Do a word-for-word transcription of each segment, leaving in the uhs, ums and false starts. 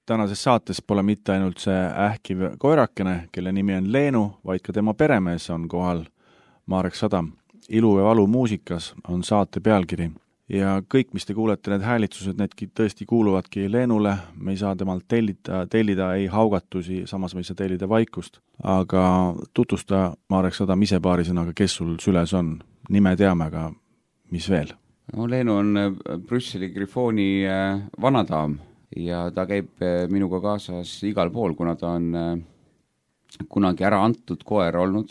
tänases saates pole mitte ainult see ähkiv koerakene, kelle nimi on Leenu, vaid ka tema peremees on kohal, Marek Sadam. Ilu ja valu muusikas on saate pealkiri. Ja kõik, mis te kuulete, need häälitsused, need tõesti kuuluvadki Leenule. Me ei saa temalt tellida, tellida ei haugatusi, samas me ei saa tellida vaikust. Aga tutvusta Marek Sadam ise paari sõnaga, kes sul süles on. Nime teame, aga mis veel? No, Leenu on Brüsseli Grifoni vanadaam ja ta käib minuga kaasas igal pool, kuna ta on kunagi ära antud koer olnud,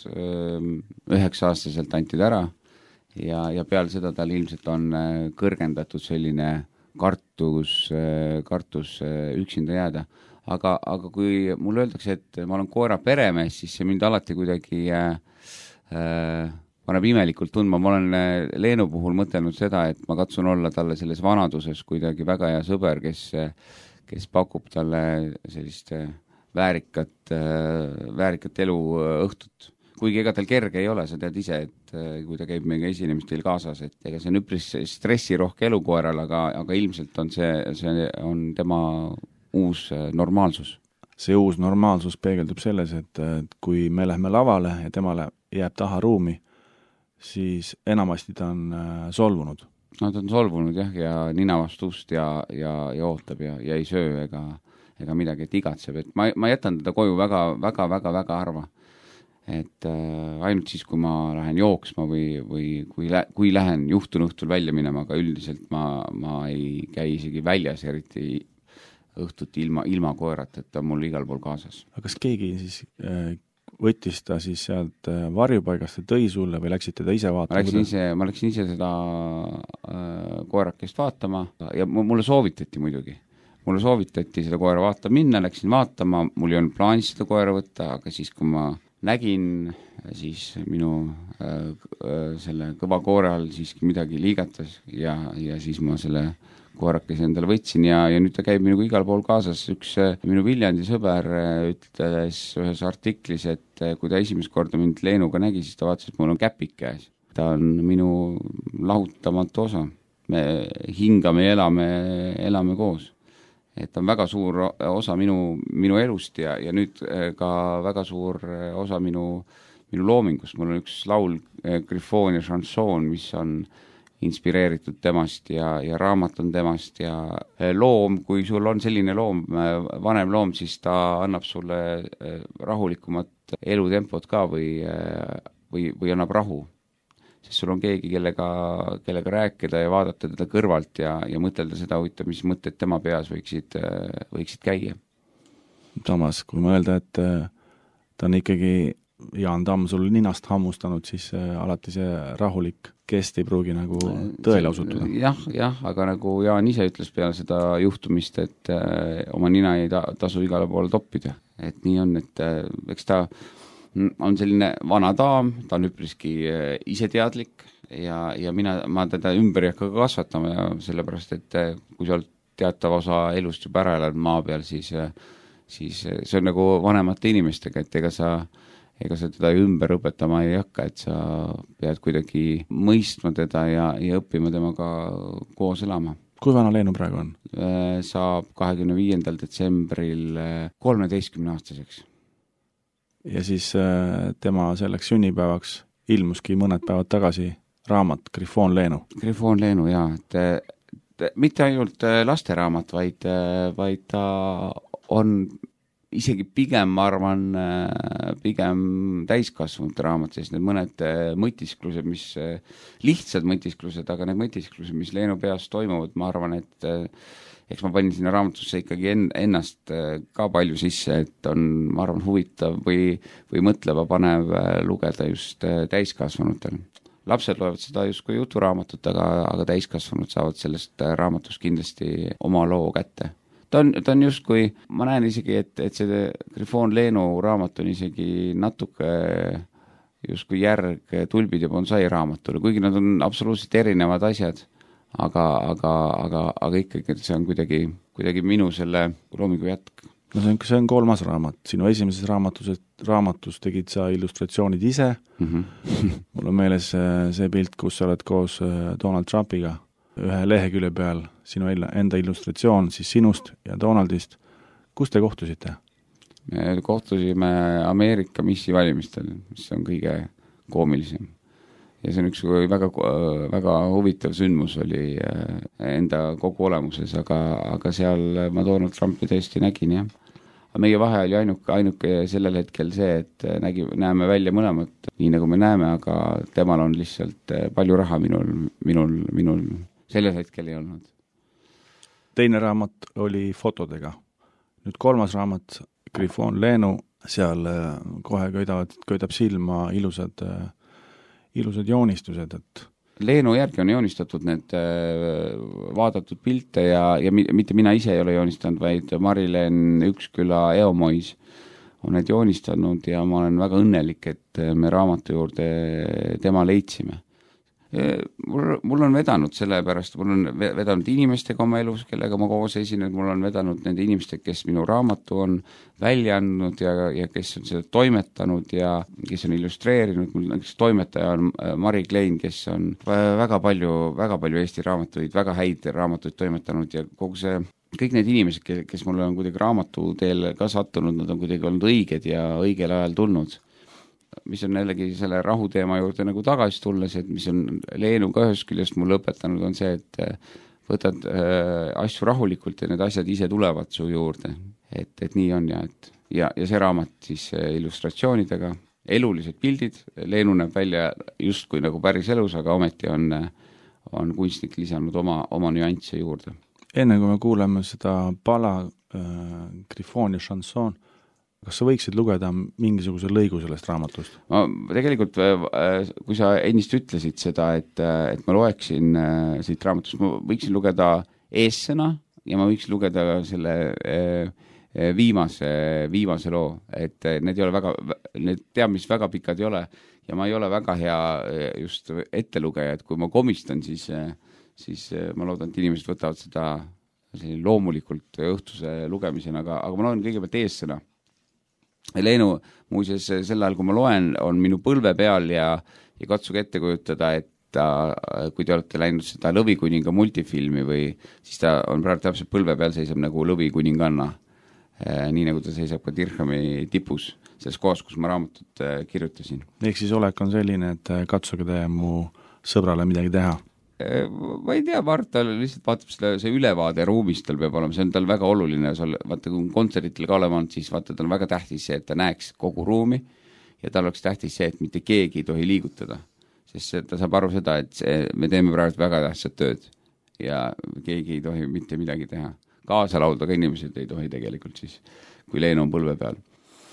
üheksa aastaselt anti ta ära ja, ja peale seda tal ilmselt on kõrgendatud selline kartus, kartus üksinda jääda. Aga, aga kui mulle öeldakse, et ma olen koera peremees, siis see mind alati kuidagi äh, äh, paneb imelikult tundma. Ma olen Leenu puhul mõtelnud seda, et ma katsun olla talle selles vanaduses kuidagi väga hea sõber, kes, kes pakub talle sellist väärikat, väärikat elu õhtut. Kuigi ega tal kerge ei ole, sa tead ise, et kui ta käib meiega esinemistel kaasas, et ega see on üpris stressirohke elukoeral, aga, aga ilmselt on see, see on tema uus normaalsus. See uus normaalsus peegeldub selles, et kui me lähme lavale ja temale jääb taha ruumi, siis enamasti ta on solvunud. No ta on solvunud jah, ja nina vastu ust ja, ja, ja ootab ja, ja ei söö ega, ega midagi, et igatseb. Et ma, ma jätan teda koju väga, väga, väga, väga harva. Et äh, ainult siis, kui ma lähen jooksma või, või kui, lä- kui lähen juhtun õhtul välja minema, aga üldiselt ma, ma ei käi isegi väljas eriti õhtut ilma, ilma koerat, et ta on mul igal pool kaasas. Aga kas keegi siis äh, võttis ta siis sealt äh, varjupaigast ja tõi sulle või läksid teda ise vaatama? Ma läksin ise, ma läksin ise seda äh, koerakest vaatama ja mulle soovitati muidugi. Mulle soovitati seda koera vaata minna, läksin vaatama, mul ei olnud plaanis seda koera võtta, aga siis kui ma nägin, siis minu äh, äh, selle kõva koore all siiski midagi liigatas ja, ja siis ma selle koerakese endale võtsin ja, ja nüüd ta käib minuga igal pool kaasas. Üks äh, minu Viljandi sõber äh, ütles ühes artiklis, et äh, kui ta esimest korda mind Leenuga nägi, siis ta vaatas, et mul on käpik käes. Ta on minu lahutamatu osa. Me hingame ja elame, elame koos. Et on väga suur osa minu, minu elust ja, ja nüüd ka väga suur osa minu, minu loomingust. Mul on üks laul Grifon ja chanson, mis on inspireeritud temast ja, ja raamat on temast ja loom, kui sul on selline loom, vanem loom, siis ta annab sulle rahulikumat elutempot ka või, või, või annab rahu. Sest sul on keegi, kellega, kellega rääkida ja vaadata teda kõrvalt ja, ja mõtelda seda huvitav, mis mõtted tema peas võiksid, võiksid käia. Samas, kui mõelda, et ta on ikkagi Jaan Tamm sul ninast hammustanud, siis alati see rahulik kest ei pruugi nagu tõele osutuda. Jah, jah, aga nagu Jaan ise ütles peale seda juhtumist, et oma nina ei tasu igale poole toppida. Et nii on, et eks ta on selline vana daam, ta on üpriski iseteadlik ja, ja mina, ma teda ümber ei hakka kasvatama ja sellepärast, et kui sa oled teatav osa elust juba ära elad maa peal, siis, siis see on nagu vanemate inimestega, et ega sa, ega sa teda ümber õpetama ei hakka, et sa pead kuidagi mõistma teda ja, ja õppima temaga koos elama. Kui vana Leenu praegu on? Saab kahekümne viiendal detsembril kolmeteistkümne aastaseks. Ja siis tema selleks sünnipäevaks ilmuski mõned päevad tagasi raamat Grifon Leenu. Grifon Leenu, jaa. Et, et, mitte ainult lasteraamat, vaid, vaid ta on isegi pigem, ma arvan, pigem täiskasvanud raamat, sest need mõned mõtisklused, mis, lihtsad mõtisklused, aga need mõtisklused, mis Leenu peas toimuvad, ma arvan, et eks ma panin sinna raamatusse ikkagi ennast ka palju sisse, et on, ma arvan, huvitav või, või mõtleva panev lugeda just täiskasvanutel. Lapsed loevad seda just kui juturaamatut, aga, aga täiskasvanud saavad sellest raamatust kindlasti oma loo kätte. Ta on, ta on just kui, ma näen isegi, et, et see Grifon Leenu raamat on isegi natuke just kui järg Tulbid ja bonsai raamatule, kuigi nad on absoluutselt erinevad asjad. Aga, aga, aga, aga ikkagi see on kuidagi, kuidagi minu selle loomingu jätk. No see on, see on kolmas raamat. Sinu esimeses raamatus, raamatus tegid sa illustratsioonid ise. Mm-hmm. Mul on meeles see pilt, kus sa oled koos Donald Trumpiga ühe lehekülje peal, sinu enda illustratsioon siis sinust ja Donaldist, Kus te kohtusite? Me kohtusime Ameerika missi valimistel, mis on kõige koomilisem. Ja see on üks väga, väga huvitav sündmus oli enda kogu olemuses, aga, aga seal ma Donald Trumpi tõesti nägin, jah. Aga meie vahe oli ainuke, ainuke sellel hetkel see, et nägi, näeme välja mõlemat, nii nagu me näeme, aga temal on lihtsalt palju raha minul, minul, minul sellel hetkel ei olnud. Teine raamat oli fotodega. Nüüd kolmas raamat, Griffon Leenu, seal kohe köidavad, köidab silma ilusad, ilusad joonistused, et Leenu järgi on joonistatud need vaadatud pilte ja, ja mitte mina ise ei ole joonistanud, vaid Mari-Leen Üksküla Eomois on need joonistanud ja ma olen väga õnnelik, et me raamatu juurde tema leidsime. Mul, mul on vedanud selle pärast, mul on vedanud inimestega oma elus, kellega ma koos esinen, mul on vedanud nende inimestega, kes minu raamatu on välja andnud ja, ja kes on seda toimetanud ja kes on illustreerinud, mul näiteks toimetaja on Mari Klein, kes on väga palju, väga palju Eesti raamatuid, väga häid raamatuid toimetanud ja kogu see, kõik need inimesed, kes mulle on kuidagi raamatu teel ka sattunud, nad on kuidagi olnud õiged ja õigel ajal tulnud. Mis on jällegi selle rahuteema juurde nagu tagasi tulles, et mis on Leenu ka ühest küljest mulle õpetanud, on see, et võtad äh, asju rahulikult ja need asjad ise tulevad su juurde. Et, et nii on ja, et, ja, ja see raamat siis illustratsioonidega, elulised pildid, Leenu näeb välja justkui nagu päris elus, aga ometi on, on kunstnik lisanud oma, oma nüansse juurde. Enne kui me kuuleme seda pala äh, Griffon ja Chanson, kas sa võiksid lugeda mingisuguse lõigu sellest raamatust? Ma tegelikult, kui sa ennist ütlesid seda, et, et ma loeksin siit raamatust, ma võiksin lugeda eessõna ja ma võiksin lugeda selle viimase, viimase loo, et need ei ole väga, need teab, mis väga pikad ei ole ja ma ei ole väga hea just ettelugeja, et kui ma komistan, siis, siis ma loodan, et inimesed võtavad seda loomulikult õhtuse lugemisena, aga, aga ma loen kõigepealt eessõna. Leenu muuseas sel ajal, kui ma loen, on minu põlve peal ja, ja katsuge ette kujutada, et ta, kui te olete läinud seda Lõvikuninga multifilmi või siis ta on praegu täpselt põlve peal, seisab nagu Lõvikuninganna, nii nagu ta seisab ka Dirhami tipus, selles kohas, kus ma raamatut kirjutasin. Ehk siis olek on selline, et katsuge te mu sõbrale midagi teha? Ma ei tea, Mart, ta lihtsalt vaatab seda, see ülevaade ruumist tal peab olema, see on tal väga oluline, vaata kui kontseritel ka olema on, siis vaata, tal on väga tähtis see, et ta näeks kogu ruumi ja tal oleks tähtis see, et mitte keegi ei tohi liigutada, sest ta saab aru seda, et see, me teeme praegu väga tähtsat tööd ja keegi ei tohi mitte midagi teha. Kaasa laulda ka inimesed ei tohi tegelikult siis, kui Leenu on põlve peal.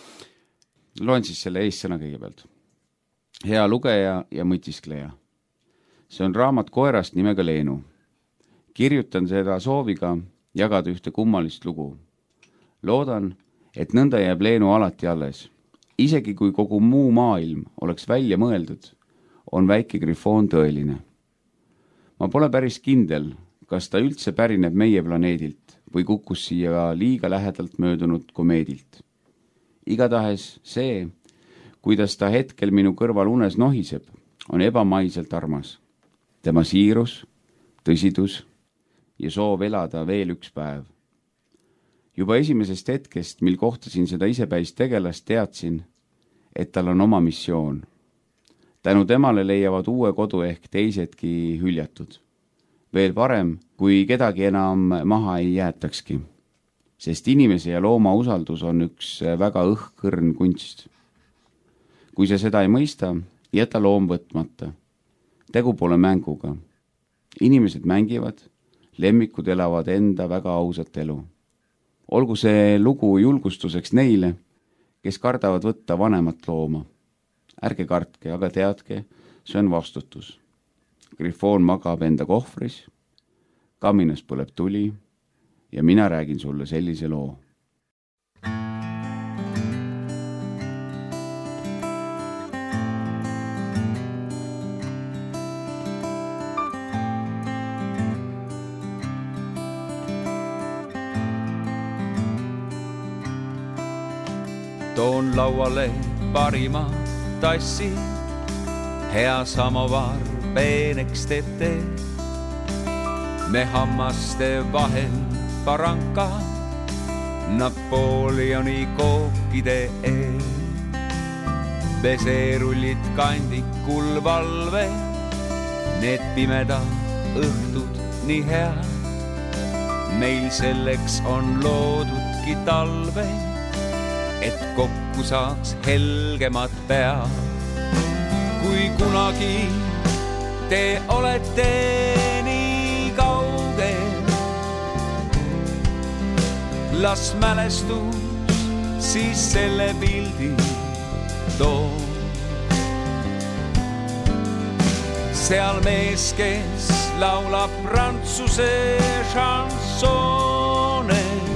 Loen siis selle eessõna kõigepealt. Hea lugeja ja mõtiskleja. See on raamat koerast nimega Leenu. Kirjutan seda sooviga jagada ühte kummalist lugu. Loodan, et nõnda jääb Leenu alati alles. Isegi kui kogu muu maailm oleks välja mõeldud, on väike Griffon tõeline. Ma pole päris kindel, kas ta üldse pärineb meie planeedilt või kukkus siia liiga lähedalt möödunud komeedilt. Igatahes see, kuidas ta hetkel minu kõrval unes nohiseb, on ebamaiselt armas. Tema siirus, tõsidus ja soov elada veel üks päev. Juba esimesest hetkest, mil kohtasin seda isepäist tegelast, teadsin, et tal on oma missioon. Tänu temale leiavad uue kodu ehk teisedki hüljatud. Veel parem, kui kedagi enam maha ei jäetakski, sest inimese ja looma usaldus on üks väga õhkõrn kunst. Kui sa seda ei mõista, jäta loom võtmata. Tegu pole mänguga. Inimesed mängivad, lemmikud elavad enda väga ausat elu. Olgu see lugu julgustuseks neile, kes kardavad võtta vanemat looma. Ärge kartke, aga teadke, see on vastutus. Griffon magab enda kohvris, kaminas põleb tuli ja mina räägin sulle sellise loo. Toon lauale parima tassi, hea samovar peeneks tete. Me hammaste vahel paranka, Napoleoni kookide eel. Beserullid kandikul valve, need pimeda õhtud nii hea. Meil selleks on loodudki talve, et kokku saaks helgemad pea. Kui kunagi te olete nii kaugel, las mälestus siis selle pildi too. Seal mees, kes laulab prantsuse šansoone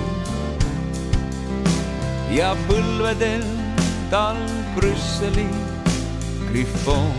ja põlvedel tal Brüsseli grifoon.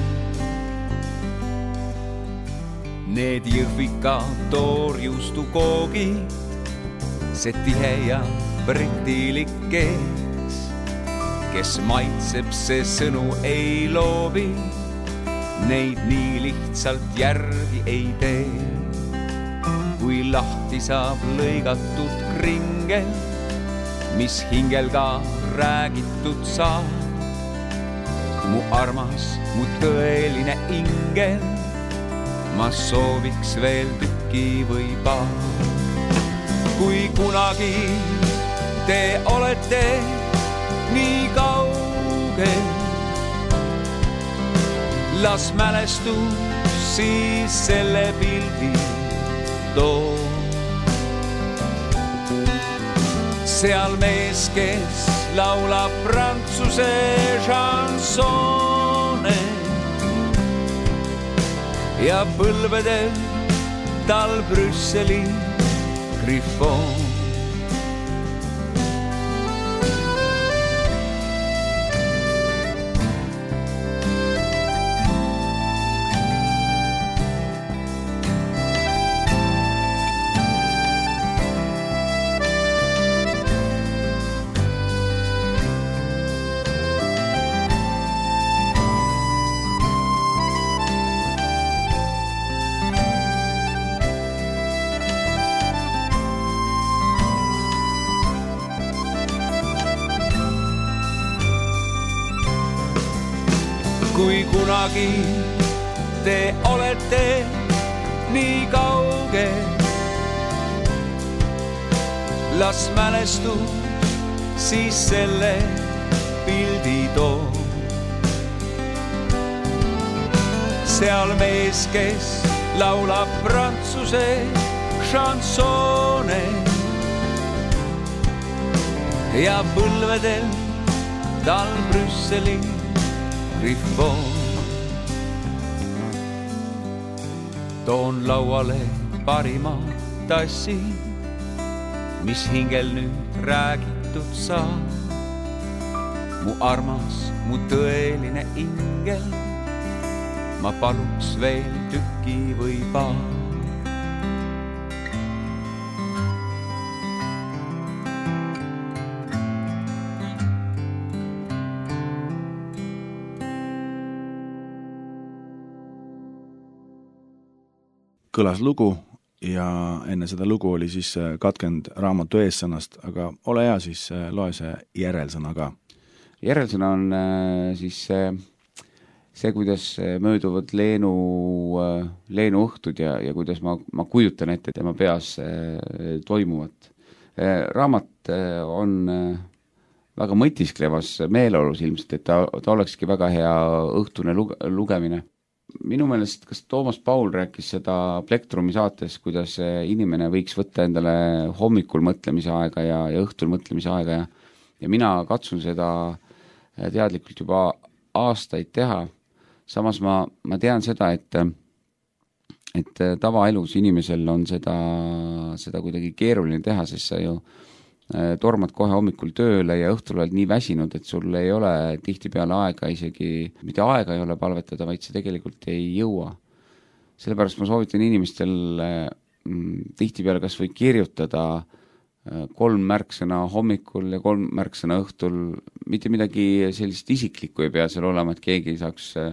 Need Jõhvika toorjuustu koogid, see tihe ja britilik kees, kes maitseb, see sõnu ei loobi, neid nii lihtsalt järgi ei tee. Kui lahti saab lõigatud kringel, mis hingel ka räägitud saab, mu armas, mu tõeline ingel, ma sooviks veel tüki või paar. Kui kunagi te olete nii kaugel, las mälestus siis selle pildi too. Seal mees, kes laulab prantsuse šansoone ja põlvedel tal Brüsseli grifoon. Kui kunagi te olete nii kaugel, las mälestus siis selle pildi too. Seal mees, kes laulab prantsuse šansoone ja põlvedel tal Brüsseli grifoon. Toon lauale parima tassi, mis hingel nüüd räägitud saab. Mu armas, mu tõeline ingel, ma paluks veel tüki või paar. Kõlas lugu ja enne seda lugu oli siis katkend raamatu eessõnast, aga ole hea, siis loe see järelsõna ka. Järelsõna on siis see, see kuidas mööduvad Leenu, Leenu õhtud ja, ja kuidas ma, ma kujutan ette tema peas toimuvat. Raamat on väga mõtisklevas meeleolus ilmselt, et ta, ta olekski väga hea õhtune luge, lugemine. Minu meelest, kas Toomas Paul rääkis seda Plektrumi saates, kuidas inimene võiks võtta endale hommikul mõtlemise aega ja, ja õhtul mõtlemise aega ja, ja mina katsun seda teadlikult juba aastaid teha. Samas ma, ma tean seda, et, et tavaelus inimesel on seda, seda kuidagi keeruline teha, sest sa ju tormad kohe hommikul tööle ja õhtul oled nii väsinud, et sul ei ole tihtipeale aega isegi, mitte aega ei ole palvetada, vaid see tegelikult ei jõua. Sellepärast ma soovitan inimestel mm, tihtipeale kas või kirjutada kolm märksõna hommikul ja kolm märksõna õhtul, mitte midagi sellist isiklikku ei pea seal olema, et keegi saaks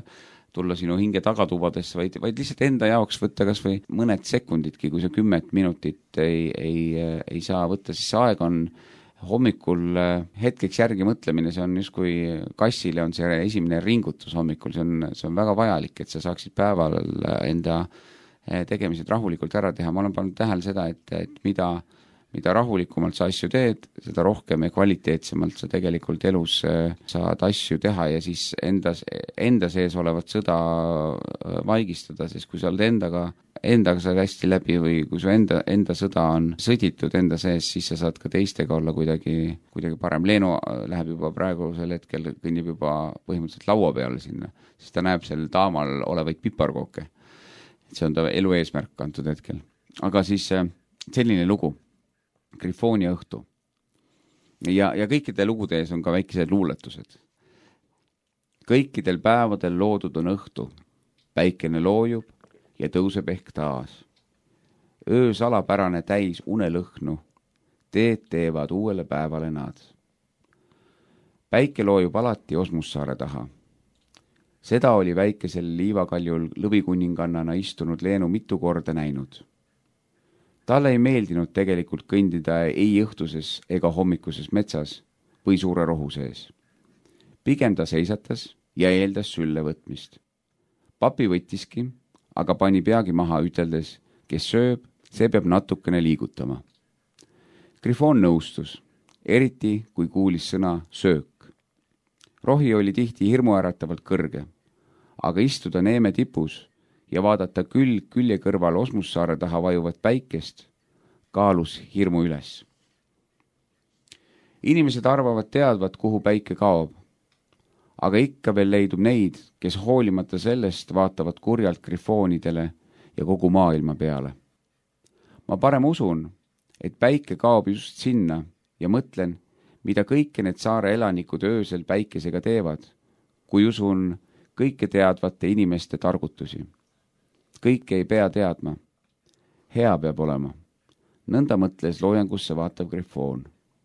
tulla sinu hinge tagatubadesse, vaid, vaid lihtsalt enda jaoks võtta kas või mõned sekunditki, kui sa kümmet minutit ei, ei, ei saa võtta, siis see aeg on hommikul hetkeks järgi mõtlemine, see on justkui kassile on see esimene ringutus hommikul, see on, see on väga vajalik, et sa saaksid päeval enda tegemised rahulikult ära teha. Ma olen pannud tähele seda, et, et mida mida rahulikumalt sa asju teed, seda rohkem ja kvaliteetsemalt sa tegelikult elus saad asju teha ja siis enda, enda sees olevat sõda vaigistada, sest kui sa oled endaga, endaga saad hästi läbi või kui su enda, enda sõda on sõditud enda sees, siis sa saad ka teistega olla kuidagi, kuidagi parem. Leenu läheb juba praegusel hetkel, kõnnib juba põhimõtteliselt laua peale sinna, siis ta näeb seal taamal olevaid piparkooke. See on ta elu eesmärk antud hetkel. Aga siis selline lugu. Grifoonia õhtu. Ja, ja kõikide lugude ees on ka väikesed luuletused. Kõikidel päevadel loodud on õhtu. Päikene loojub ja tõuseb ehk taas. Öö salapärane täis unelõhnu. Teed teevad uuele päevale nad. Päike loojub alati Osmussaare taha. Seda oli väikesel liivakaljul lõvikuningannana istunud Leenu mitu korda näinud. Talle ei meeldinud tegelikult kõndida ei õhtuses ega hommikuses metsas või suure rohu sees. Pigem ta seisatas ja eeldas sülle võtmist. Papi võttiski, aga pani peagi maha üteldes, kes sööb, see peab natukene liigutama. Grifoon nõustus, eriti kui kuulis sõna söök. Rohi oli tihti hirmuäratavalt kõrge, aga istuda neeme tipus ja vaadata külg külje kõrval Osmussaare taha vajuvat päikest, kaalus hirmu üles. Inimesed arvavad teadvat, kuhu päike kaob, aga ikka veel leidub neid, kes hoolimata sellest vaatavad kurjalt grifoonidele ja kogu maailma peale. Ma parem usun, et päike kaob just sinna ja mõtlen, mida kõike need saare elanikud öösel päikesega teevad, kui usun kõike teadvate inimeste targutusi. Kõike ei pea teadma. Hea peab olema. Nõnda mõtles loojangusse vaatav grifoon.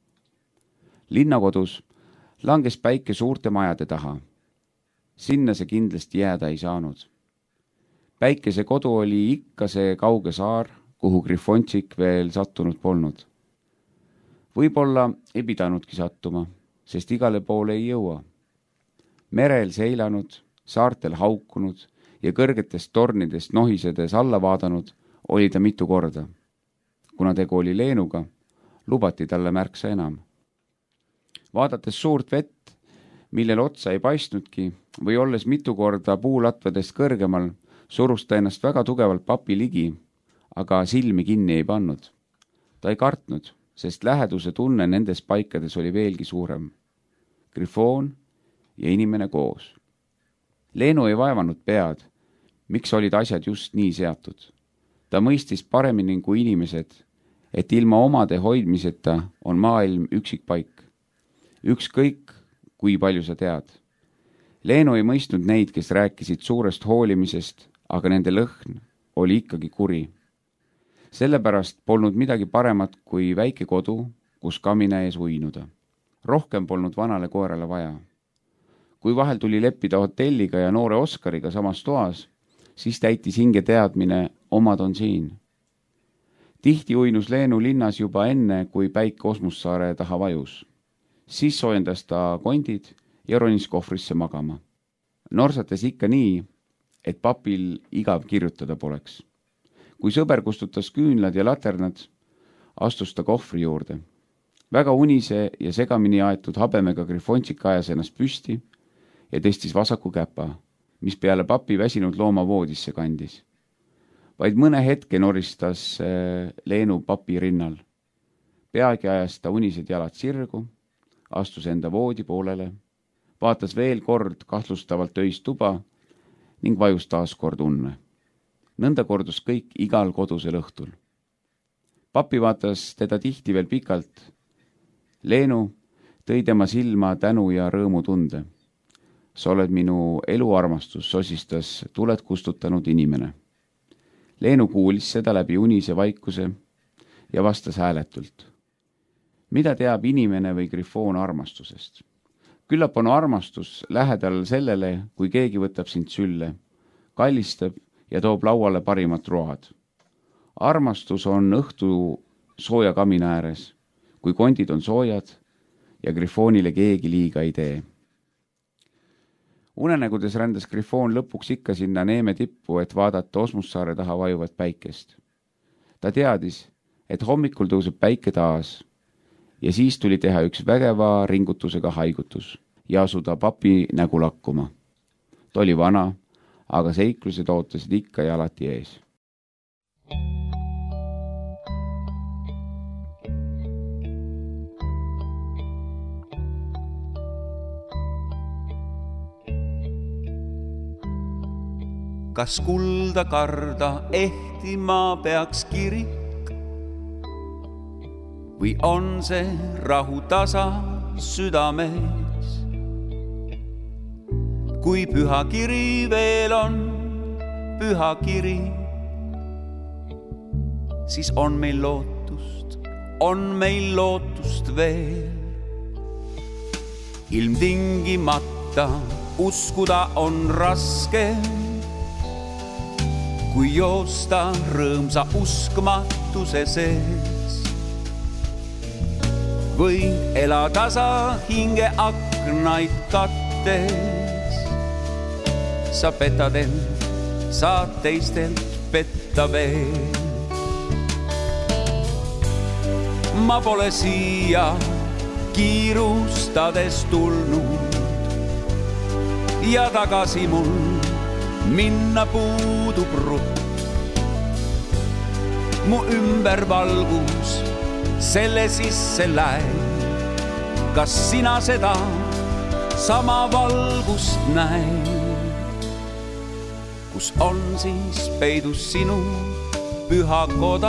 Linnakodus langes päike suurte majade taha. Sinna see kindlasti jääda ei saanud. Päikese kodu oli ikka see kauge saar, kuhu grifontsik veel sattunud polnud. Võib-olla ei pidanudki sattuma, sest igale poole ei jõua. Merel seilanud, saartel haukunud ja kõrgetest tornidest nohisedes alla vaadanud, oli ta mitu korda. Kuna tegu oli Leenuga, lubati talle märksa enam. Vaadates suurt vett, millel otsa ei paistnudki, või olles mitu korda puulatvedest kõrgemal, surus ta ennast väga tugevalt papi ligi, aga silmi kinni ei pannud. Ta ei kartnud, sest läheduse tunne nendes paikades oli veelgi suurem. Grifoon ja inimene koos. Leenu ei vaevanud pead, miks olid asjad just nii seatud. Ta mõistis paremini kui inimesed, et ilma omade hoidmiseta on maailm üksikpaik. Ükskõik, kui palju sa tead. Leenu ei mõistnud neid, kes rääkisid suurest hoolimisest, aga nende lõhn oli ikkagi kuri. Sellepärast polnud midagi paremat kui väike kodu, kus kamina ees uinuda. Rohkem polnud vanale koerale vaja. Kui vahel tuli leppida hotelliga ja noore Oskariga samas toas, siis täitis hinge teadmine, omad on siin. Tihti uinus Leenu linnas juba enne, kui päik Osmussaare taha vajus. Siis soojendas ta kondid ja ronis kohvrisse magama. Norsates ikka nii, et papil igav kirjutada poleks. Kui sõber kustutas küünlad ja laternad, astus ta kohvri juurde. Väga unise ja segamini aetud habemega grifontsik ajas ennast püsti ja tõstis vasaku käpa, mis peale papi väsinud looma voodisse kandis. Vaid mõne hetke noristas Leenu papi rinnal. Peagi ajas ta unised jalad sirgu, astus enda voodi poolele, vaatas veel kord kahtlustavalt öist tuba ning vajus taas kord unne. Nõnda kordus kõik igal kodusel õhtul. Papi vaatas teda tihti veel pikalt. Leenu tõi tema silma tänu ja rõõmu tunde. Sa oled minu eluarmastus, sosistas tuled kustutanud inimene. Leenu kuulis seda läbi unise vaikuse ja vastas hääletult. Mida teab inimene või grifoon armastusest? küllap on armastus lähedal sellele, kui keegi võtab sind sülle, kallistab ja toob lauale parimat road. Armastus on õhtu sooja kamina ääres, kui kondid on soojad ja Grifoonile keegi liiga ei tee. Unenägudes rändas Grifoon lõpuks ikka sinna Neeme tippu, et vaadata Osmussaare taha vajuvat päikest. Ta teadis, et hommikul tõuseb päike taas ja siis tuli teha üks vägeva ringutusega haigutus ja asuda papi nägu lakkuma. Ta oli vana, aga seiklused ootasid ikka ja alati ees. Kas kulda karda ehtima peaks kirik või on see rahu tasa südames? Kui püha kiri veel on püha kiri, siis on meil lootust, on meil lootust veel. Ilmtingimata uskuda on raske, kui joosta rõõmsa uskmatuse sees. Võin ela tasa hinge aknaid kattes. Sa petad end, saad teistelt petta veel. Ma pole siia kiirustades tulnud ja tagasi mul minna puudub rutt. Mu ümber valgus selle sisse läib. Kas sina seda sama valgust näid? Kus on siis peidus sinu püha koda?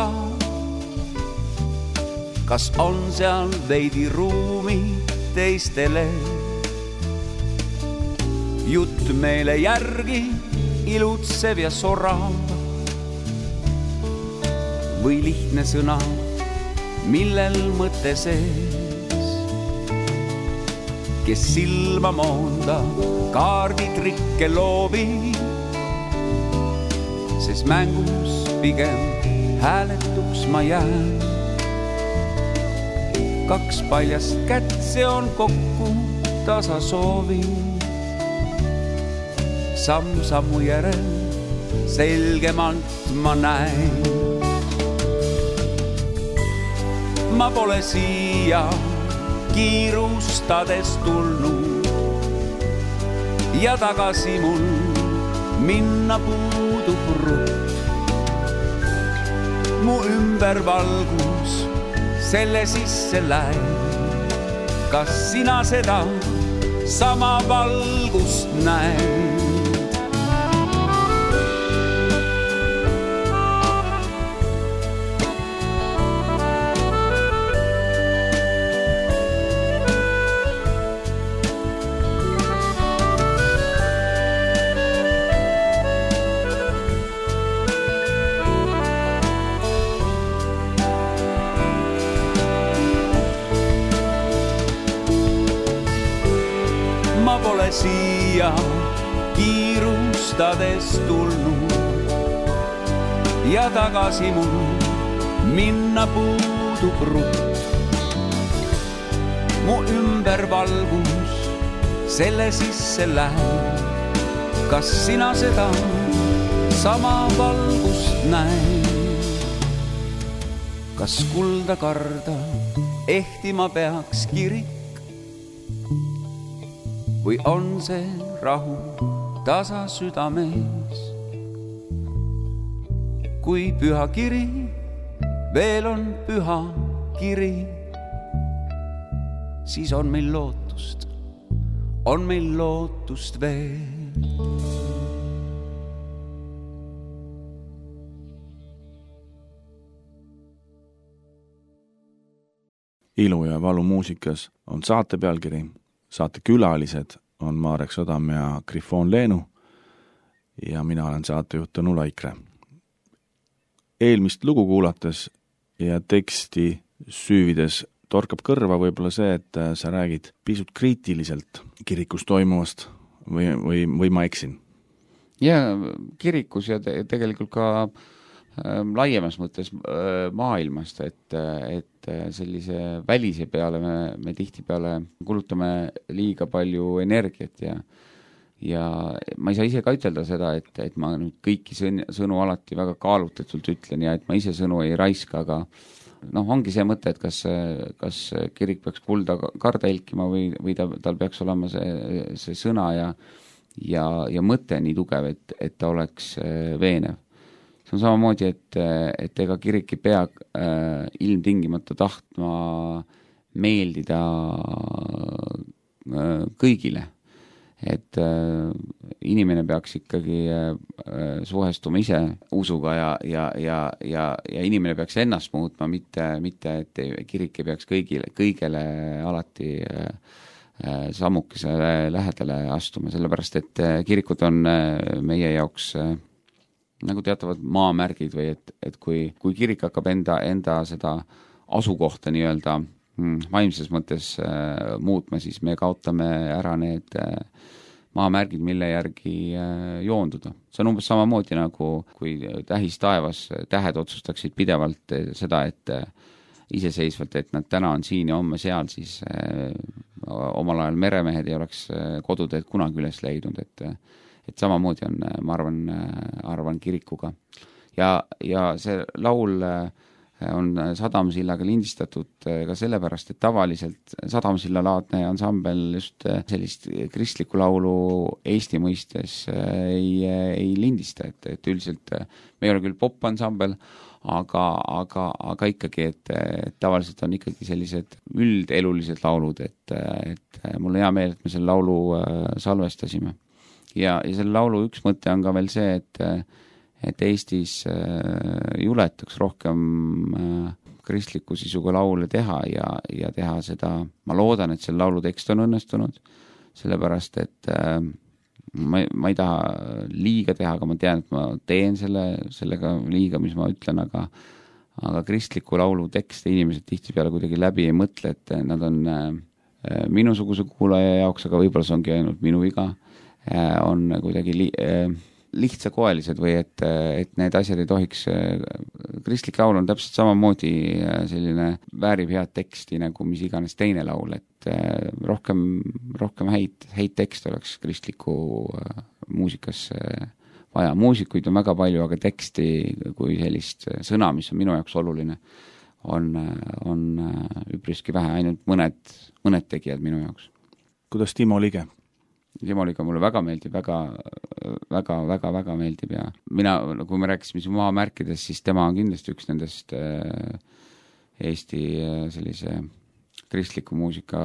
Kas on seal veidi ruumi teistele? Jutt meile järgi ilutsev ja sorav või lihtne sõna, millel mõte sees. Kes silma moonda kaarditrikke loobi, sest mängus pigem hääletuks ma jään. Kaks paljast kätt, see on kokku tasa soovi. Samm sammu järel selgemalt ma näen. Ma pole siia kiirustades tulnud ja tagasi mul minna puudub rutt. Mu ümber valgus selle sisse läib. Kas sina seda sama valgust näed? Siia kiirustades tulnud ja tagasi mul minna puudub rutt. Mu ümber valgus selle sisse läheb. Kas sina seda sama valgust näed? Kas kulda karda ehtima peaks kirik või on see rahu tasa südames? Kui püha kiri veel on püha kiri, siis on meil lootust, on meil lootust veel. Ilu ja valu muusikas on saate pealkiri. Saate külalised on Marek Sadam ja Grifoon Leenu ja mina olen saatejuht Tõnu Laikre. Eelmist lugu kuulates ja teksti süüvides torkab kõrva võib-olla see, et sa räägid pisut kriitiliselt kirikus toimuvast või, või, või ma eksin? Ja kirikus ja te, tegelikult ka äh, laiemas mõttes äh, maailmast, et, et sellise välise peale me, me tihtipeale kulutame liiga palju energiat ja ja ma ei saa ise ka ütelda seda, et, et ma nüüd kõiki sõn, sõnu alati väga kaalutatult ütlen ja et ma ise sõnu ei raiska, aga noh, ongi see mõte, et kas, kas kirik peaks kulda karda ilkima või, või ta, tal peaks olema see, see sõna ja, ja, ja mõte nii tugev, et, et ta oleks veenev. See on samamoodi, et, et ega kirik ei pea äh, ilmtingimata tahtma meeldida äh, kõigile. Et äh, inimene peaks ikkagi äh, suhestuma ise usuga ja, ja, ja, ja, ja inimene peaks ennast muutma, mitte, mitte et kirik ei peaks kõigile, kõigele alati äh, äh, sammukese lähedale astuma, sellepärast et äh, kirikud on äh, meie jaoks äh, nagu teatavad maamärgid või et, et kui, kui kirik hakkab enda, enda seda asukohta nii-öelda vaimses mõttes äh, muutma, siis me kaotame ära need äh, maamärgid, mille järgi äh, joonduda. See on umbes samamoodi nagu, kui tähis taevas tähed otsustaksid pidevalt äh, seda, et äh, iseseisvalt, et nad täna on siin ja homme seal, siis äh, omal ajal meremehed ei oleks äh, koduteed kunagi üles leidnud, et, et samamoodi on, ma arvan, arvan kirikuga. Ja, ja see laul äh, on Sadamsillaga lindistatud ka sellepärast, et tavaliselt Sadamsilla laadne ansambel just sellist kristlikku laulu Eesti mõistes ei, ei lindista, et, et üldiselt me ei ole küll popansambel, aga, aga, aga ikkagi, et, et tavaliselt on ikkagi sellised üldelulised laulud, et, et mul on hea meel, et me selle laulu salvestasime. Ja, ja selle laulu üks mõte on ka veel see, et et Eestis äh, juletaks rohkem äh, kristliku sisuga laule teha ja, ja teha seda, ma loodan, et selle laulu tekst on õnnestunud, sellepärast, et äh, ma, ma ei taha liiga teha, aga ma tean, et ma teen selle, sellega liiga, mis ma ütlen, aga, aga kristliku laulu tekste inimesed tihtipeale kuidagi läbi ei mõtle, et nad on äh, minusuguse kuulaja jaoks, aga võib-olla see ongi ainult minu viga, äh, on kuidagi li- äh, lihtsakoelised või et, et need asjad ei tohiks, kristlik laul on täpselt samamoodi selline väärib head teksti nagu mis iganes teine laul, et rohkem, rohkem häid, häid tekste oleks kristliku muusikas vaja. Muusikuid on väga palju, aga teksti kui sellist sõna, mis on minu jaoks oluline, on, on üpriski vähe, ainult mõned, mõned tegijad minu jaoks. Kuidas Timo Lige? Timoliga mulle väga meeldib, väga, väga, väga, väga meeldib ja mina, kui me rääkisime siin maamärkidest, siis tema on kindlasti üks nendest äh, Eesti äh, sellise kristliku muusika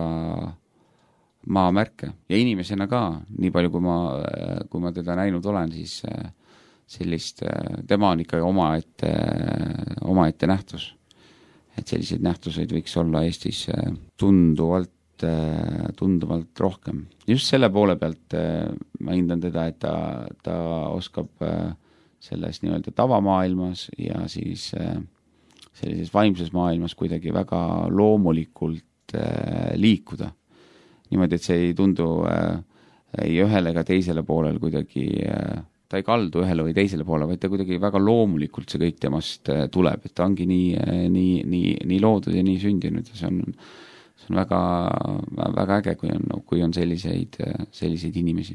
maamärke ja inimesena ka, nii palju kui ma, äh, kui ma teda näinud olen, siis äh, sellist, äh, tema on ikkagi oma ette, äh, oma ette nähtus. Et selliseid nähtuseid võiks olla Eestis äh, tunduvalt tunduvalt rohkem. Just selle poole pealt ma hindan teda, et ta, ta oskab selles nii-öelda tavamaailmas ja siis sellises vaimses maailmas kuidagi väga loomulikult liikuda. Niimoodi, et see ei tundu ei ühele ega teisele poolel kuidagi, ta ei kaldu ühele või teisele poole, vaid ta kuidagi väga loomulikult see kõik temast tuleb, et ta ongi nii, nii, nii, nii loodud ja nii sündinud ja see on See on väga, väga äge, kui on, kui on selliseid, selliseid inimesi.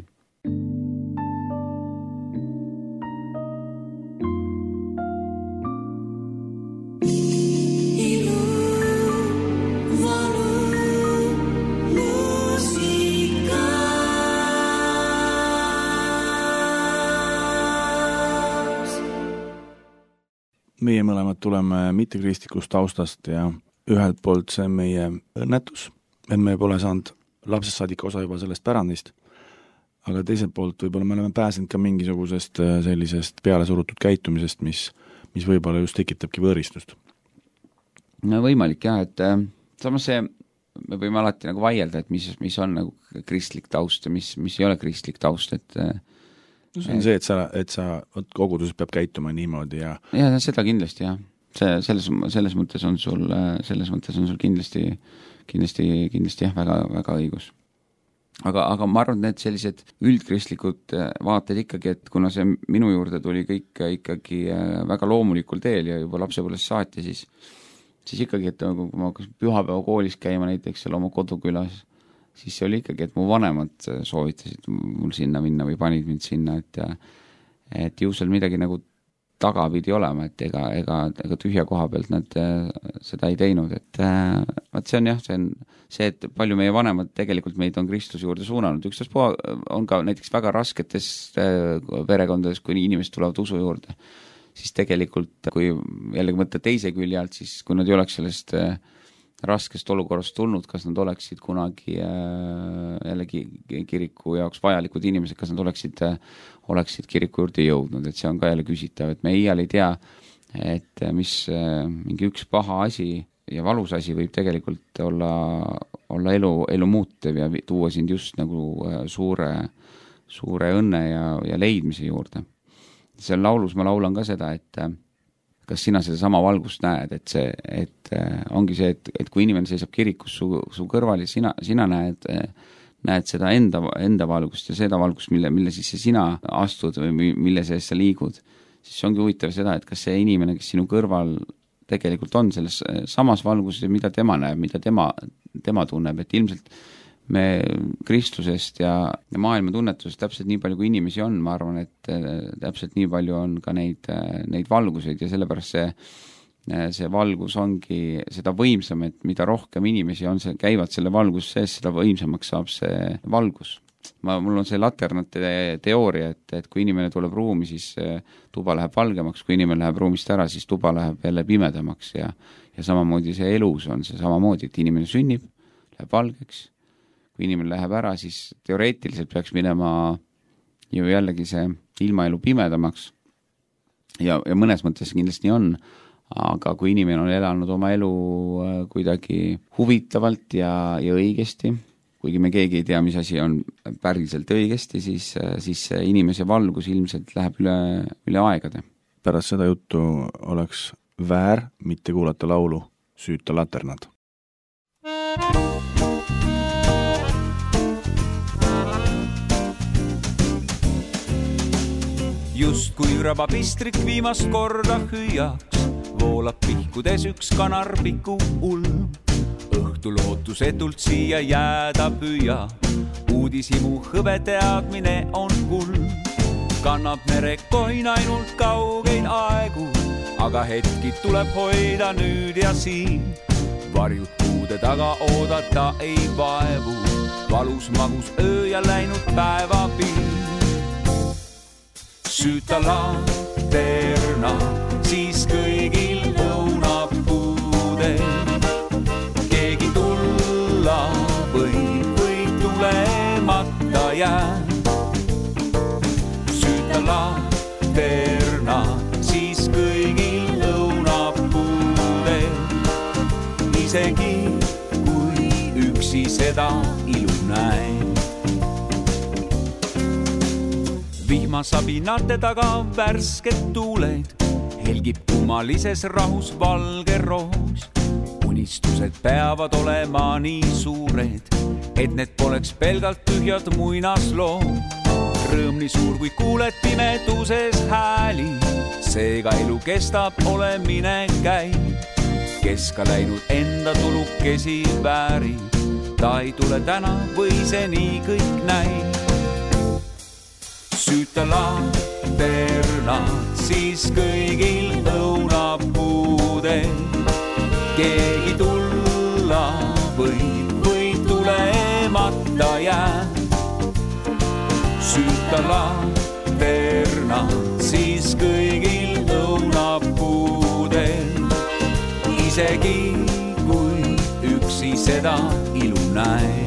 Meie mõlemad tuleme mittekristlikust taustast ja ühelt poolt see meie õnnetus, et me pole saanud lapsest saadik osa juba sellest pärandist, aga teiselt poolt võib-olla me oleme pääsenud ka mingisugusest sellisest pealesurutud käitumisest, mis, mis võib-olla just tekitabki võõristust. No võimalik jah, et äh, samas see, me võime alati nagu vaielda, et mis, mis on nagu kristlik taust ja mis, mis ei ole kristlik taust, et äh, see on see, et sa, et sa koguduses peab käituma niimoodi ja ja seda kindlasti jah. see, selles, selles mõttes on sul, selles mõttes on sul kindlasti, kindlasti, kindlasti jah, väga, väga õigus. Aga, aga ma arvan, et need sellised üldkristlikud vaated ikkagi, et kuna see minu juurde tuli kõik ikkagi väga loomulikul teel ja juba lapsepõlvest saati, siis, siis ikkagi, et kui ma pühapäeva koolis käima näiteks seal oma kodukülas, siis see oli ikkagi, et mu vanemad soovitasid mul sinna minna või panid mind sinna, et, et ju seal midagi nagu taga pidi olema, et ega, ega, ega tühja koha pealt nad seda ei teinud, et vaat see on jah, see on see, et palju meie vanemad tegelikult meid on Kristuse juurde suunanud, üksteist puha on ka näiteks väga rasketes perekondades, kui inimesed tulevad usu juurde, siis tegelikult, kui jällegi mõtta teise külje alt, siis kui nad ei oleks sellest raskest olukorrast tulnud, kas nad oleksid kunagi jällegi kiriku jaoks vajalikud inimesed, kas nad oleksid, oleksid kiriku juurde jõudnud, et see on ka jälle küsitav, et me iial ei tea, et mis mingi üks paha asi ja valus asi võib tegelikult olla, olla elu, elu muutev ja tuua sind just nagu suure, suure õnne ja, ja leidmise juurde. Seal laulus ma laulan ka seda, et kas sina seda sama valgust näed, et see, et äh, ongi see, et, et kui inimene seisab kirikus su, su kõrval ja sina, sina näed, näed seda enda, enda valgust ja seda valgust, mille, mille sisse sina astud või mille sees sa liigud, siis ongi huvitav seda, et kas see inimene, kes sinu kõrval tegelikult on selles samas valguses, mida tema näeb, mida tema, tema tunneb, et ilmselt me Kristusest ja, ja maailma tunnetusest täpselt nii palju, kui inimesi on, ma arvan, et täpselt nii palju on ka neid, neid valguseid ja sellepärast see, see valgus ongi seda võimsam, et mida rohkem inimesi on, see käivad selle valgus sees, seda võimsamaks saab see valgus. Ma, mul on see laternate teooria, et, et kui inimene tuleb ruumi, siis tuba läheb valgemaks, kui inimene läheb ruumist ära, siis tuba läheb jälle pimedamaks ja, ja samamoodi see elus on see samamoodi, et inimene sünnib, läheb valgeks, kui inimene läheb ära, siis teoreetiliselt peaks minema ju jällegi see ilmaelu pimedamaks ja, ja mõnes mõttes kindlasti on, aga kui inimene on elanud oma elu kuidagi huvitavalt ja, ja õigesti, kuigi me keegi ei tea, mis asi on päriselt õigesti, siis, siis inimese valgus ilmselt läheb üle, üle aegade. Pärast seda juttu oleks väär mitte kuulata laulu Süüta laternad. Just kui rabapistrik viimast korda hüüaks, voolab pihkudes üks kanarpiku ulm. Õhtu lootusetult siia jääda püüa, uudisimu hõbe teadmine on kulm. Kannab merekoin ainult kaugeid aegu, aga hetki tuleb hoida nüüd ja siin. Varjud kuude taga oodata ei vaevu, valus magus öö ja läinud päeva piir. Süüta laterna, siis kõigil õunapuude. Keegi tulla võib, või tulemata jää. Süüta laterna, siis kõigil õunapuude. Isegi kui üksi seda ilu näe. Vihmasabinate taga värsked tuuled, helgib kummalises rahus valge roos. Unistused peavad olema nii suured, et need poleks pelgalt tühjad muinasloo. Rõõm nii suur, kui kuuled pimeduses hääli, seega elu kestab, olemine käib. Kes ka läinud enda tulukesi vääri, ta ei tule täna või see nii kõik näib. Süüta laterna, siis kõigil õunapuude. Keegi tulla võib, või tulemata jää. Süüta laterna, siis kõigil õunapuude. Isegi kui üksi seda ilu näe.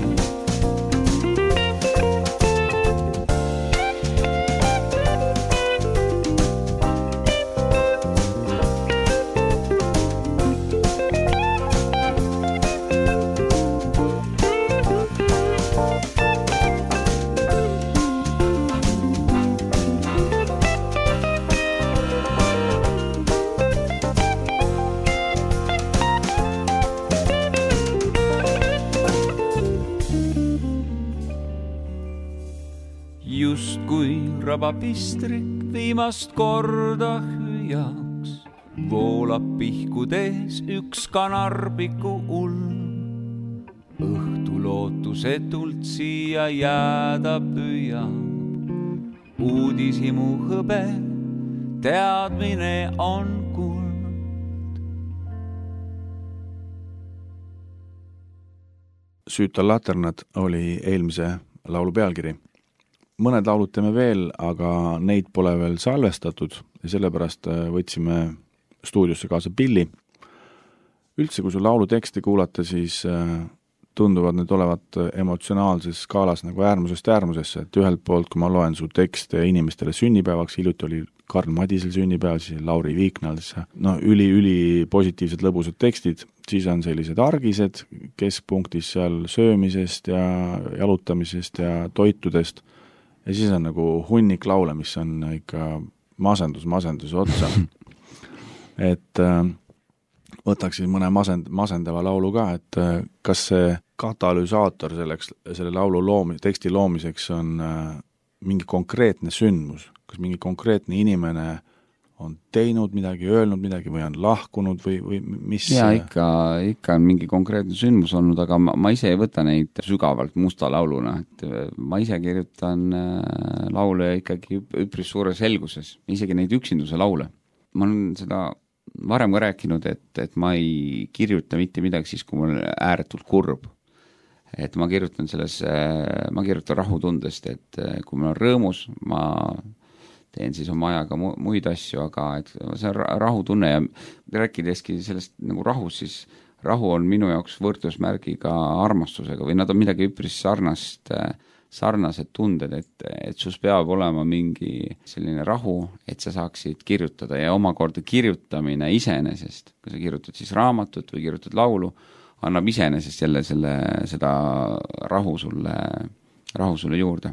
üüraba pistrik viimast korda hüüjaks, voolab pihkudes üks kanarpiku ulm. Õhtu lootusetult siia jääda püüab, uudishimu hõbe, teadmine on kuld. Süüta laternad oli eelmise laulu pealkiri. Mõned laulud teeme veel, aga neid pole veel salvestatud ja sellepärast võtsime stuudiosse kaasa pilli. Üldse, kui sul laulu teksti kuulata, siis tunduvad need olevat emotsionaalses skaalas nagu äärmusest äärmusesse, et ühelt poolt, kui ma loen su tekste inimestele sünnipäevaks, hiljuti oli Karl Madisel sünnipäev, siis Lauri Viiknal, no üli-üli positiivsed lõbusad tekstid, siis on sellised argised keskpunktis seal söömisest ja jalutamisest ja toitudest ja siis on nagu hunnik laule, mis on ikka masendus masenduse otsa. Et võtaks siis mõne masend, masendava laulu ka, et kas see katalüsaator selleks, selle laulu loomi, teksti loomiseks on mingi konkreetne sündmus, kas mingi konkreetne inimene on teinud midagi, öelnud midagi või on lahkunud või, või mis? Jaa, ikka, ikka on mingi konkreetne sündmus olnud, aga ma, ma ise ei võta neid sügavalt musta lauluna, et ma ise kirjutan laule ikkagi üpris suure selguses, isegi neid üksinduse laule. Ma olen seda varem ka rääkinud, et, et ma ei kirjuta mitte midagi siis, kui mul on ääretult kurb. Et ma kirjutan selles, ma kirjutan rahutundest, et kui mul on rõõmus, ma teen siis oma ajaga muid asju, aga et see on rahutunne ja rääkideski sellest nagu rahus, siis rahu on minu jaoks võrdusmärgiga armastusega või nad on midagi üpris sarnast, sarnased tunded, et, et sus peab olema mingi selline rahu, et sa saaksid kirjutada ja omakorda kirjutamine iseenesest, kui sa kirjutad siis raamatut või kirjutad laulu, annab iseenesest jälle selle, seda rahu sulle, rahu sulle juurde.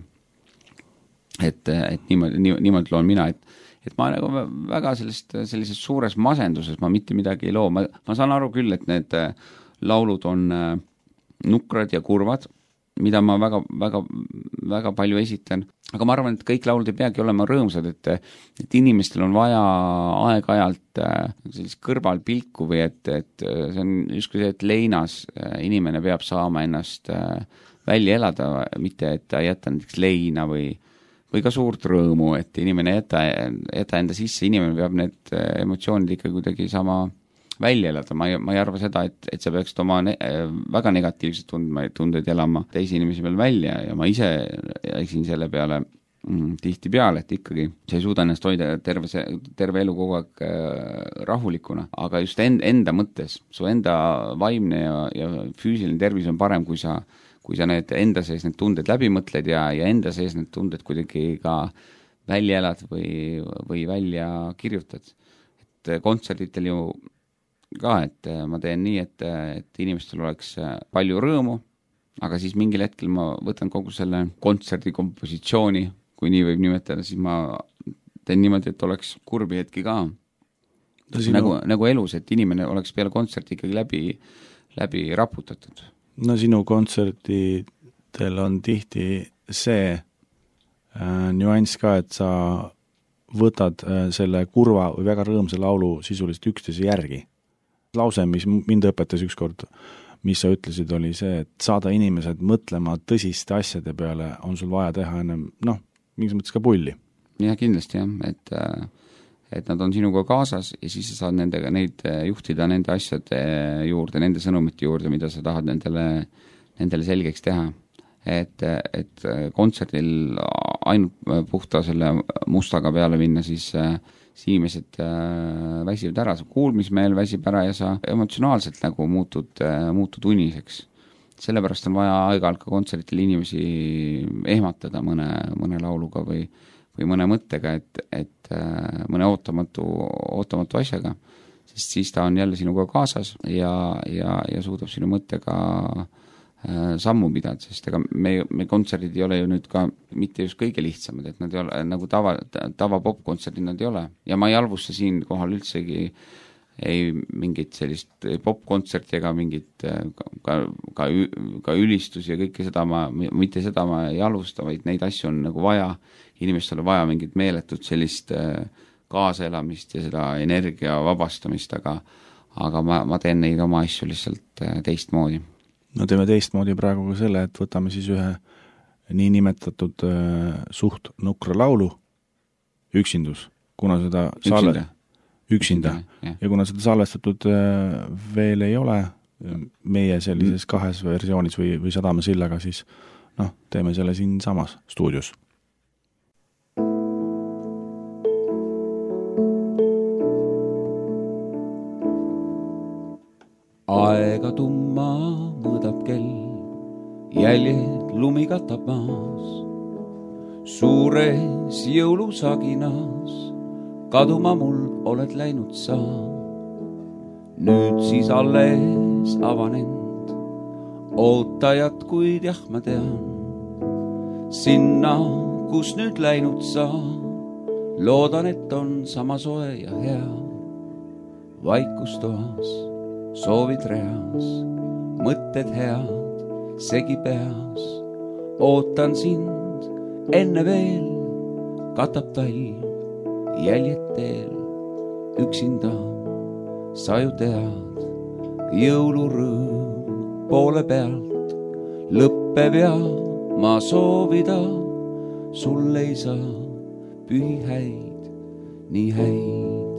Et, et niimoodi, niimoodi loon mina, et, et ma nagu väga sellest, sellises suures masenduses ma mitte midagi ei loo. Ma, ma saan aru küll, et need laulud on nukrad ja kurvad, mida ma väga, väga, väga palju esitan. Aga ma arvan, et kõik laulud ei peagi olema rõõmsad, et, et inimestel on vaja aeg-ajalt sellist kõrvalpilku või et, et see on justkui see, et leinas inimene peab saama ennast välja elada, mitte et ta jätta näiteks leina või või ka suurt rõõmu, et inimene jäta, jäta enda sisse, inimene peab need emotsioonid ikka kuidagi sama välja elada. Ma ei, ma ei arva seda, et, et sa peaksid oma ne väga negatiivsed tund tundeid elama teisi inimesi peal välja ja ma ise eksin selle peale mm, tihti peale, et ikkagi sa ei suuda ennast hoida terve, terve elu kogu aeg rahulikuna, aga just enda, enda mõttes, su enda vaimne ja, ja füüsiline tervis on parem, kui sa kui sa need enda sees need tunded läbi mõtled ja, ja enda sees need tunded kuidagi ka välja elad või, või välja kirjutad. Et kontserditel ju ka, et ma teen nii, et, et inimestel oleks palju rõõmu, aga siis mingil hetkel ma võtan kogu selle kontserdi kompositsiooni, kui nii võib nimetada, siis ma teen niimoodi, et oleks kurbi hetki ka. Sinu... Nagu, nagu elus, et inimene oleks peale kontserti ikkagi läbi, läbi raputatud. No sinu kontsertidel on tihti see äh, nüanss ka, et sa võtad äh, selle kurva või väga rõõmsa laulu sisuliselt üksteise järgi. Lause, mis mind õpetas ükskord, mis sa ütlesid, oli see, et saada inimesed mõtlema tõsiste asjade peale, on sul vaja teha ennem, noh, mingis mõttes ka pulli. Ja kindlasti jah, et äh... et nad on sinuga kaasas ja siis sa saad nendega, neid juhtida nende asjade juurde, nende sõnumite juurde, mida sa tahad nendele, nendele selgeks teha. Et, et kontserdil ainult puhta selle mustaga peale minna, siis, siis inimesed väsivad ära, sa kuulmismeel väsib ära ja sa emotsionaalselt nagu muutud, muutud uniseks. Sellepärast on vaja aeg-ajalt ka kontserditel inimesi ehmatada mõne, mõne lauluga või või mõne mõttega, et, et mõne ootamatu, ootamatu asjaga, sest siis ta on jälle sinuga kaasas ja, ja, ja suudab sinu mõttega sammu pidada, sest ega me, me kontserdid ei ole ju nüüd ka mitte just kõige lihtsamad, et nad ei ole nagu tava, tava popkontserdid nad ei ole ja ma ei halvusta siin kohal üldsegi ei mingit sellist popkontserti ega mingit ka, ka, ka ülistusi ja kõike seda ma, mitte seda ma ei alusta, vaid neid asju on nagu vaja, inimestele vaja mingit meeletut sellist kaasaelamist ja seda energia vabastamist, aga, aga ma, ma teen neid oma asju lihtsalt teistmoodi. No teeme teistmoodi praegu ka selle, et võtame siis ühe nii nimetatud äh, suht nukra laulu, Üksindus, kuna seda Üksinda salve... üksinda. Ja. ja kuna seda salvestatud veel ei ole meie sellises kahes versioonis või, või Sadama sillaga, siis noh, teeme selle siin samas stuudios. Aega tumma mõõdab kell, jäljed lumi katab maas, suures jõulusaginas kaduma mul oled läinud sa. Nüüd siis alles avanend, ootajad, kuid jah, ma tean, sinna, kus nüüd läinud sa, loodan, et on sama soe ja hea. Vaikustoas, soovid reas, mõtted head, segi peas, ootan sind, enne veel katab talv, jäljed teel, üksinda, sa ju tead, jõulurõõm poole pealt lõppeb ja ma soovida, sul ei saa pühi häid, nii häid.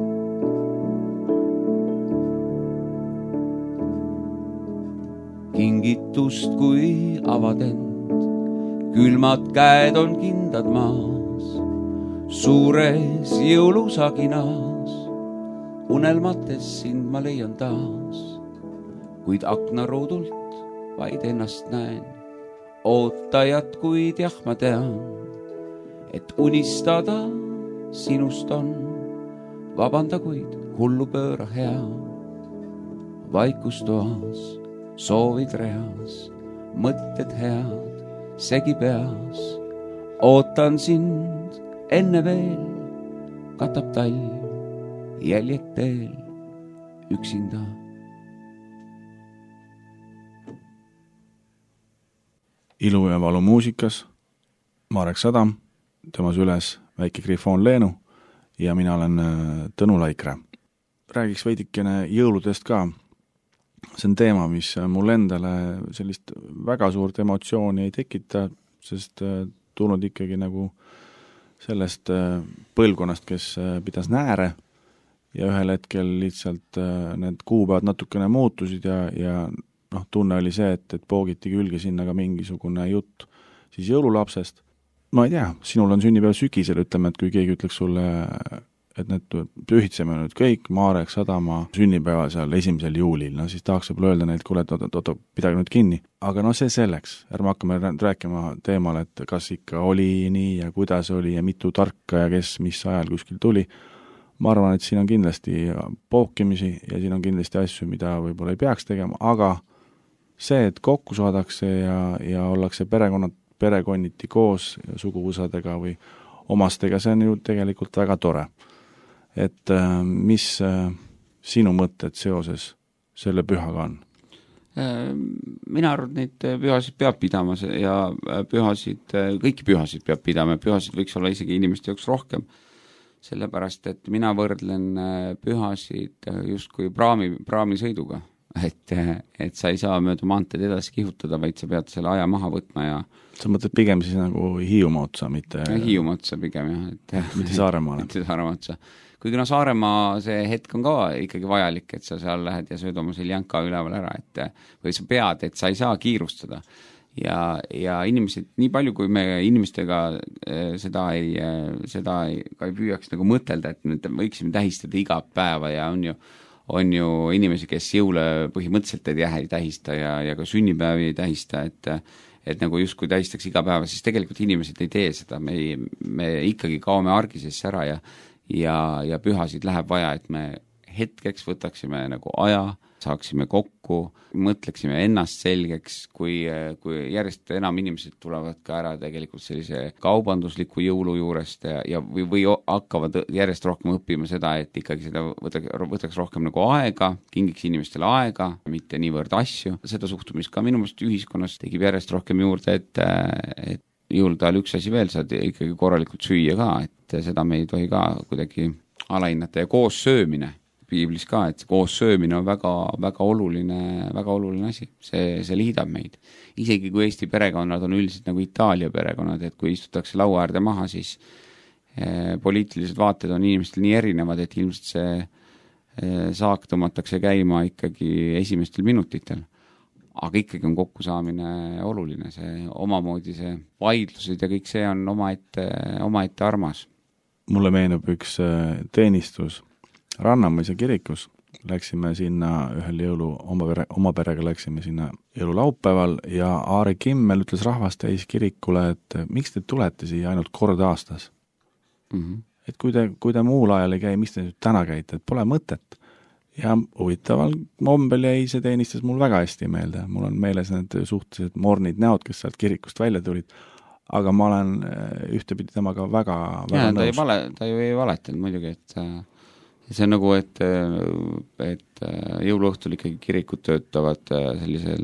Kingitust kui avadend, külmad käed on kindad maas, suures jõulusaginas, unelmates sind ma leian taas, kuid aknaruudult vaid ennast näen, ootajad, kuid jah, ma tean, et unistada sinust on, vabanda, kuid hullu pööra hea. Vaikustoas, soovid reas, mõtted head, segi peas, ootan sind, enne veel katab talv, jäljed teel, üksinda. Ilu ja valu muusikas Marek Sadam, temas üles väike Grifoon Leenu ja mina olen Tõnu Laikre. Räägiks veidikene jõuludest ka. See on teema, mis mul endale sellist väga suurt emotsiooni ei tekita, sest tulnud ikkagi nagu sellest põlvkonnast, kes pidas nääre ja ühel hetkel lihtsalt need kuupäevad natukene muutusid ja, ja noh, tunne oli see, et, et poogiti külge sinna ka mingisugune jutt siis jõululapsest. Ma ei tea, sinul on sünnipäev sügisel, ütleme, et kui keegi ütleks sulle, et need pühitseme nüüd kõik Marek Sadama sünnipäeva seal esimesel juulil, no siis tahaks võib-olla öelda neilt, kuule, et oot, oot, pidage nüüd kinni. Aga no see selleks, ärme hakkame rääkima teemal, et kas ikka oli nii ja kuidas oli ja mitu tarka ja kes mis ajal kuskil tuli. Ma arvan, et siin on kindlasti pookimisi ja siin on kindlasti asju, mida võib-olla ei peaks tegema, aga see, et kokku saadakse ja, ja ollakse perekonnad, perekonniti koos suguvusadega või omastega, see on ju tegelikult väga tore. Et mis sinu mõtted seoses selle pühaga on? Mina arvan, neid pühasid peab pidama ja pühasid, kõiki pühasid peab pidama ja pühasid võiks olla isegi inimeste jaoks rohkem. Sellepärast, et mina võrdlen pühasid justkui praami, praamisõiduga. Et, et sa ei saa mööda maanteed edasi kihutada, vaid sa pead selle aja maha võtma ja sa mõtled pigem siis nagu Hiiumaa otsa, mitte Hiiumaa otsa pigem, jah, et mitte Saaremaale. Mitte Saaremaa otsa. Kuigi no Saaremaa see hetk on ka ikkagi vajalik, et sa seal lähed ja sööd oma seljanka üleval ära, et või sa pead, et sa ei saa kiirustada. Ja, ja inimesed, nii palju kui me inimestega seda ei, seda ei, ka ei püüaks nagu mõtelda, et nüüd võiksime tähistada iga päeva ja on ju on ju inimesi, kes jõule põhimõtteliselt ei tähista ja, ja ka sünnipäevi ei tähista, et, et nagu justkui tähistaks iga päeva, siis tegelikult inimesed ei tee seda, me, ei, me ikkagi kaome argisesse ära ja, ja, ja pühasid läheb vaja, et me hetkeks, võtaksime nagu aja, saaksime kokku, mõtleksime ennast selgeks, kui, kui järjest enam inimesed tulevad ka ära tegelikult sellise kaubandusliku jõulu juurest ja, ja või, või hakkavad järjest rohkem õppima seda, et ikkagi seda võtaks, võtaks rohkem nagu aega, kingiks inimestele aega, mitte niivõrd asju. Seda suhtumist ka minu meelest ühiskonnas tegib järjest rohkem juurde, et, et jõulude ajal üks asi veel, saad ikkagi korralikult süüa ka, et seda me ei tohi ka kuidagi alahinnata ja koos söömine piiblis ka, et koos söömine on väga, väga oluline, väga oluline asi. See, see liidab meid. Isegi kui Eesti perekonnad on üldiselt nagu Itaalia perekonnad, et kui istutakse laua äärde maha, siis eh, poliitilised vaated on inimestel nii erinevad, et ilmselt see eh, saak tõmmatakse käima ikkagi esimestel minutitel. Aga ikkagi on kokkusaamine oluline, see omamoodi see vaidlused ja kõik see on omaette, omaette armas. Mulle meenub üks teenistus Rannamõisa kirikus, läksime sinna ühel jõulu, oma, pere, oma perega läksime sinna jõululaupäeval ja Aare Kimmel ütles rahvast täis kirikule, et miks te tulete siia ainult kord aastas? Mm-hmm. Et kui te, kui te muul ajal ei käi, miks te nüüd täna käite, et pole mõtet. Ja huvitaval mombel jäi see teenistus mul väga hästi meelde. Mul on meeles need suhteliselt mornid näod, kes sealt kirikust välja tulid, aga ma olen ühtepidi temaga väga, väga ja, nõus. Ta, ei vale, ta ju ei valetanud muidugi, et see on nagu, et, et jõuluõhtul ikkagi kirikud töötavad sellisel,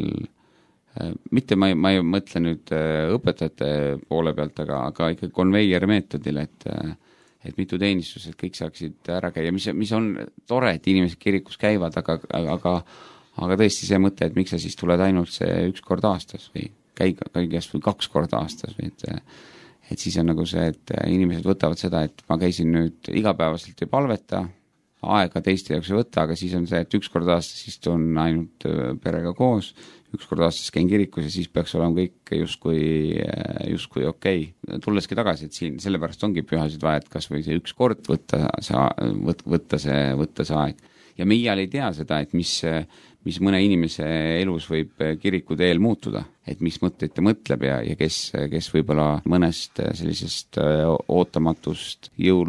mitte ma ei, ma ei mõtle nüüd õpetajate poole pealt, aga, aga ikkagi konveier meetodil, et, et mitu teenistused kõik saaksid ära käia, mis, mis on tore, et inimesed kirikus käivad, aga, aga, aga tõesti see mõte, et miks sa siis tuled ainult see üks kord aastas või käi kõigest või kaks korda aastas või et et siis on nagu see, et inimesed võtavad seda, et ma käisin nüüd igapäevaselt ei palveta, aega teiste jaoks ei võtta, aga siis on see, et üks kord aastas istun ainult perega koos, üks kord aastas käin kirikus ja siis peaks olema kõik justkui, justkui okei. Okay. Tulleski tagasi, et siin sellepärast ongi pühasid vaja, et kas või see üks kord võtta, saa, võt, võtta, see, võtta see aeg. Ja me iial ei tea seda, et mis, mis mõne inimese elus võib kiriku teel muutuda, et mis mõtteid ta mõtleb ja, ja kes, kes võib-olla mõnest sellisest ootamatust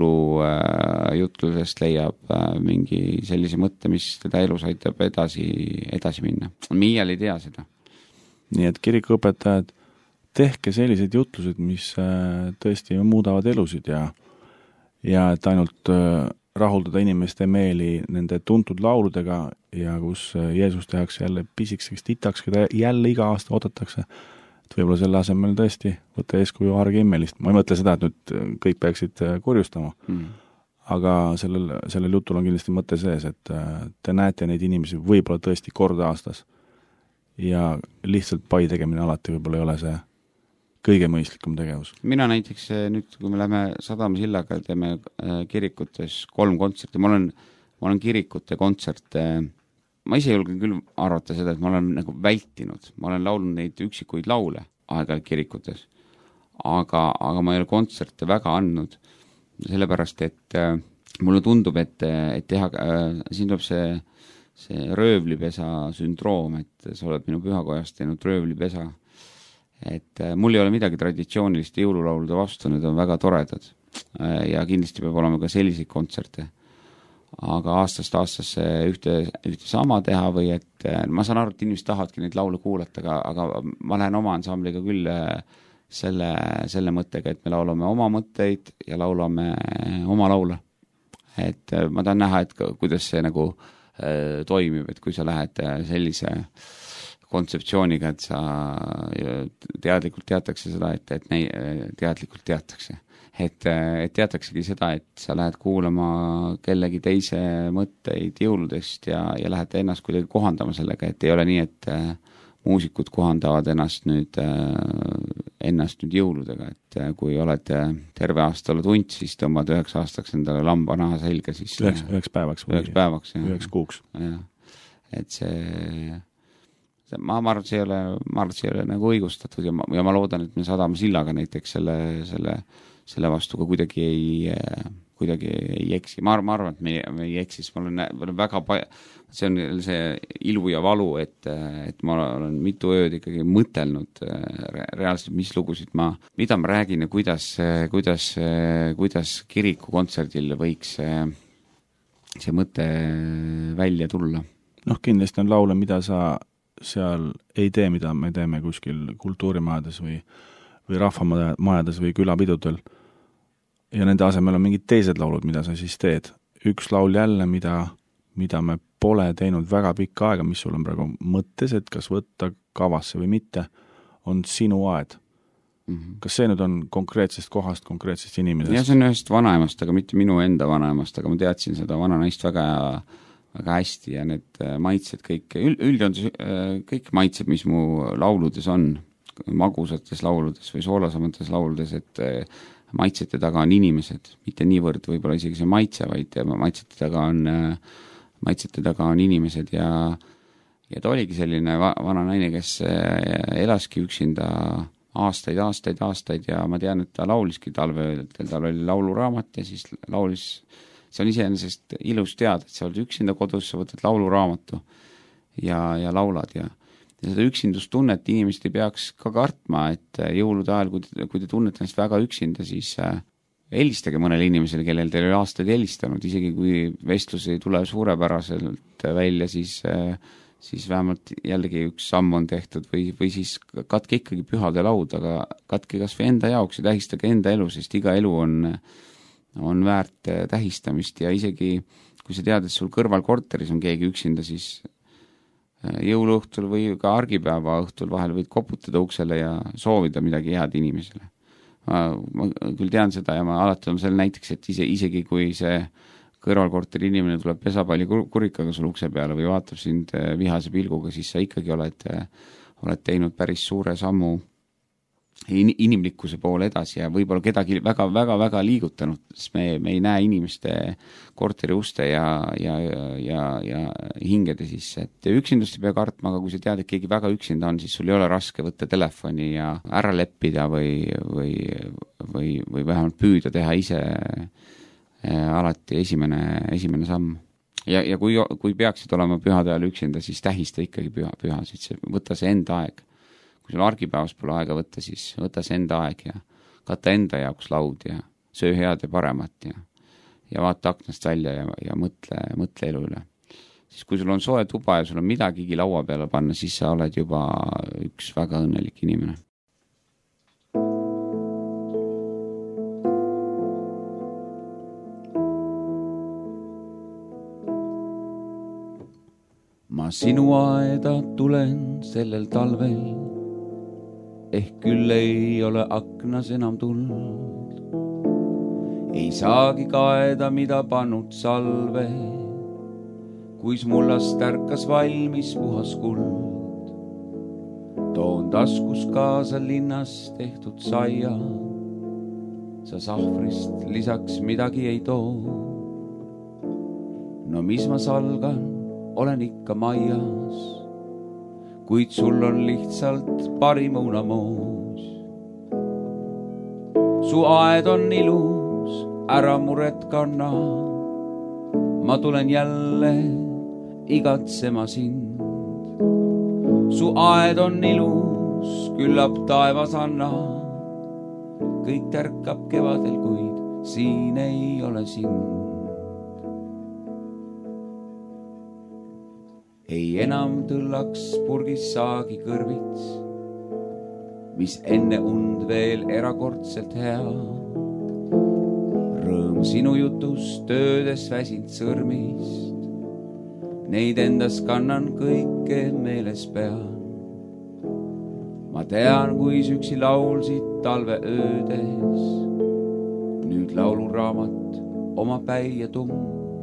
jõulujutlusest leiab mingi sellise mõtte, mis teda elus aitab edasi, edasi minna. Me iial ei tea seda. Nii et kirikuõpetajad, tehke sellised jutlused, mis tõesti muudavad elusid ja, ja et ainult rahuldada inimeste meeli nende tuntud lauludega ja kus Jeesus tehakse jälle pisikeseks titaks, keda jälle iga aasta oodatakse. Et võib-olla selle asemel tõesti võtta eeskuju Aare Kimmelist. Ma ei mõtle seda, et nüüd kõik peaksid kurjustama. Mm. Aga sellel, sellel jutul on kindlasti mõte sees, et te näete neid inimesi võib-olla tõesti kord aastas. Ja lihtsalt pai tegemine alati võib-olla ei ole see kõige mõistlikum tegevus. Mina näiteks nüüd, kui me läheme Sadama sillaga, teeme kirikutes kolm kontserti, ma olen, ma olen kirikute kontserte, ma ise julgen küll arvata seda, et ma olen nagu vältinud, ma olen laulnud neid üksikuid laule aeg-ajalt kirikutes, aga, aga ma ei ole kontserte väga andnud, sellepärast, et äh, mulle tundub, et, et teha, äh, siin tuleb see, see röövlipesa sündroom, et sa oled minu pühakojast teinud röövlipesa, et mul ei ole midagi traditsiooniliste jõululaulude vastu, need on väga toredad ja kindlasti peab olema ka selliseid kontserte. Aga aastast aastasse ühte, ühte sama teha või et ma saan aru, et inimesed tahavadki neid laule kuulata, aga, aga ma lähen oma ansambliga küll selle, selle mõttega, et me laulame oma mõtteid ja laulame oma laule. Et ma tahan näha, et kuidas see nagu äh, toimib, et kui sa lähed sellise kontseptsiooniga, et sa teadlikult teatakse seda, et, et nei, teadlikult teatakse. Et, et teataksegi seda, et sa lähed kuulama kellegi teise mõtteid jõuludest ja, ja lähed ennast kuidagi kohandama sellega, et ei ole nii, et muusikud kohandavad ennast nüüd, ennast nüüd jõuludega, et kui oled terve aasta oled hunt, siis tõmbad üheks aastaks endale lamba naha selga. Siis üheks, üheks päevaks. Üheks päevaks, jah. Üheks kuuks. Ja. Et see... Ma, ma arvan, et see ei ole, ma arvan, et see ei ole nagu õigustatud ja ma, ja ma loodan, et me Sadama sillaga näiteks selle, selle, selle vastu ka kuidagi ei, kuidagi ei eksi. Ma, ma arvan, et me, me ei eksis. Ma olen, ma olen väga pa-, see on see ilu ja valu, et, et ma olen mitu ööd ikkagi mõtelnud reaalselt, mis lugusid ma, mida ma räägin ja kuidas, kuidas, kuidas kirikukontserdil võiks see mõte välja tulla. Noh, kindlasti on laule, mida sa seal ei tee, mida me teeme kuskil kultuurimajades või, või rahvamajades või külapidudel. Ja nende asemel on mingid teised laulud, mida sa siis teed. Üks laul jälle, mida, mida me pole teinud väga pikka aega, mis sul on praegu mõttes, et kas võtta kavasse või mitte, on Sinu aed. Mm-hmm. Kas see nüüd on konkreetsest kohast, konkreetsest inimesest? Ja see on ühest vanaemast, aga mitte minu enda vanaemast, aga ma teadsin seda vananaist väga, väga hästi ja need maitsed kõik, üldi on kõik maitsed, mis mu lauludes on, magusates lauludes või soolasamates lauludes, et maitsete taga on inimesed, mitte niivõrd võib-olla isegi see maitse, vaid maitsete taga on, maitsete taga on inimesed ja, ja ta oligi selline va- vana naine, kes elaski üksinda aastaid, aastaid, aastaid ja ma tean, et ta lauliski talveöödel, tal oli lauluraamat ja siis laulis, see on iseenesest ilus teada, et sa oled üksinda kodus, sa võtad lauluraamatu ja, ja laulad ja, ja seda üksindustunnet inimesed ei peaks ka kartma, et jõulude ajal, kui te, kui te tunnete ennast väga üksinda, siis äh, helistage mõnele inimesele, kellel teil oli aastaid helistanud, isegi kui vestlus ei tule suurepäraselt välja, siis äh, siis vähemalt jällegi üks samm on tehtud või, või siis katke ikkagi pühade laud, aga katke kas või enda jaoks ja tähistage enda elu, sest iga elu on, on väärt tähistamist ja isegi kui sa tead, et sul kõrval korteris on keegi üksinda, siis jõuluõhtul või ka argipäeva õhtul vahel võid koputada uksele ja soovida midagi head inimesele. Ma, ma küll tean seda ja ma alati olen selle näiteks, et ise, isegi kui see kõrvalkorteri inimene tuleb pesapalli kurikaga sul ukse peale või vaatab sind vihase pilguga, siis sa ikkagi oled, oled teinud päris suure sammu in, inimlikkuse poole edasi ja võib-olla kedagi väga, väga, väga liigutanud, sest me, me ei näe inimeste korteri uste ja, ja, ja, ja hingede sisse. Et üksindust ei pea kartma, aga kui sa tead, et keegi väga üksinda on, siis sul ei ole raske võtta telefoni ja ära leppida või, või, või, või vähemalt püüda teha ise alati esimene, esimene samm. Ja, ja kui, kui peaksid olema pühade ajal üksinda, siis tähista ikkagi püha, pühasid, võtta see enda aeg. Kui sul argipäevas pole aega võtta, siis võta see enda aeg ja kata enda jaoks laud ja söö head ja paremat ja, ja vaata aknast välja ja, ja mõtle, mõtle elu üle. Siis kui sul on soe tuba ja sul on midagigi laua peale panna, siis sa oled juba üks väga õnnelik inimene. Ma sinu aeda tulen sellel talvel, ehk küll ei ole aknas enam tuld. Ei saagi kaeda, mida pannud salve, kuis mullast tärkas valmis puhas kuld. Toon taskus kaasa linnas tehtud saia, sa sahvrist lisaks midagi ei too. No mis ma salgan, olen ikka maias, kuid sul on lihtsalt parim õunamoos. Su aed on ilus, ära muret kanna, ma tulen jälle igatsema sind. Su aed on ilus, küllap taevas anna, kõik tärkab kevadel, kuid siin ei ole sind. Ei enam tõllaks purgis saagi kõrvits, mis enne und veel erakordselt hea. Rõõm sinu jutus töödes väsind sõrmist, neid endas kannan kõike meeles pean. Ma tean, kui süksi laulsid talve öödes, nüüd lauluraamat oma päie tumm.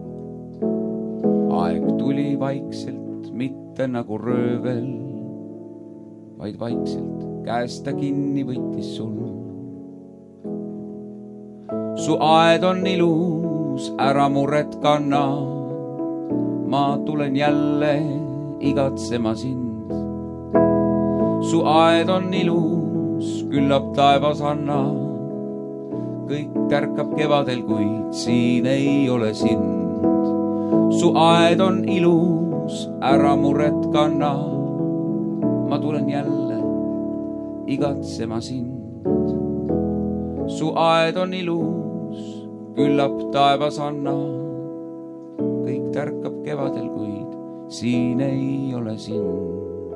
Aeg tuli vaikselt, mitte nagu röövel, vaid vaikselt käest ta kinni võttis sul. Su aed on ilus, ära muret kanna, ma tulen jälle igatsema sind. Su aed on ilus, küllap taevas anna, kõik tärkab kevadel, kuid siin ei ole sind. Su aed on ilus, ära muret kanna, ma tulen jälle igatsema sind. Su aed on ilus, küllap taevas anna, ärkab kevadel, kuid siin ei ole sind.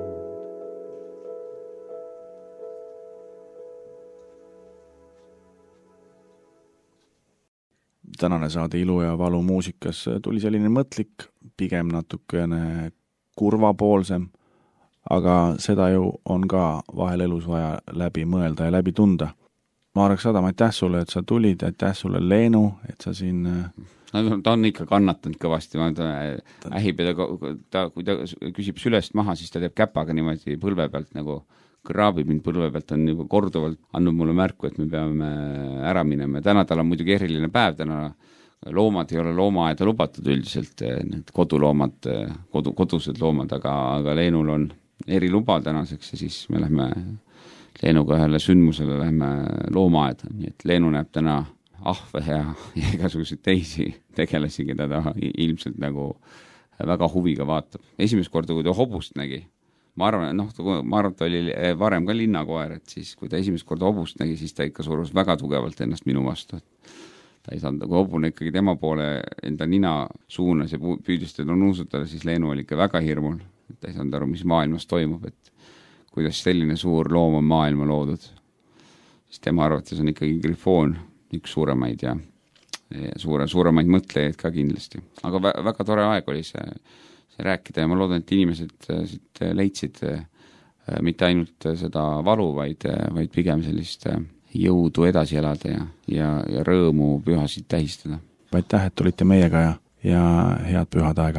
Tänane saade Ilu ja valu muusikas tuli selline mõtlik, pigem natukene kurvapoolsem, aga seda ju on ka vahel elus vaja läbi mõelda ja läbi tunda. Marek Sadam, aitäh sulle, et sa tulid, aitäh sulle Leenu, et sa siin... No, ta on ikka kannatanud kõvasti, ma ähib ja ta, ta, kui ta küsib sülest maha, siis ta teeb käpaga niimoodi põlve pealt nagu kraabib mind põlve pealt, on juba korduvalt andnud mulle märku, et me peame ära minema. Täna tal on muidugi eriline päev, täna loomad ei ole loomaaeda lubatud üldiselt, need koduloomad, kodu, kodused loomad, aga, aga Leenul on eriluba tänaseks ja siis me lähme Leenuga ühele sündmusele, lähme loomaaeda, nii et Leenu näeb täna ahve ja, ja igasuguseid teisi tegelasi, keda ta ilmselt nagu väga huviga vaatab. Esimest korda, kui ta hobust nägi, ma arvan, noh, ma arvan, et ta oli varem ka linnakoer, et siis, kui ta esimest korda hobust nägi, siis ta ikka surus väga tugevalt ennast minu vastu. Ta ei saanud, kui hobune ikkagi tema poole enda nina suunas ja püüdis teda nuusutada, siis Leenu oli ikka väga hirmul. Ta ei saanud aru, mis maailmas toimub, et kuidas selline suur loom on maailma loodud. Siis tema arvates on ikkagi grifoon üks suuremaid ja, ja suure, suuremaid mõtlejaid ka kindlasti. Aga vä, väga tore aeg oli see rääkida ja ma loodan, et inimesed siit leidsid mitte ainult seda valu, vaid, vaid pigem sellist jõudu edasi elada ja, ja, ja rõõmu pühasid tähistada. Aitäh, et olite meiega ja, ja head pühad aega.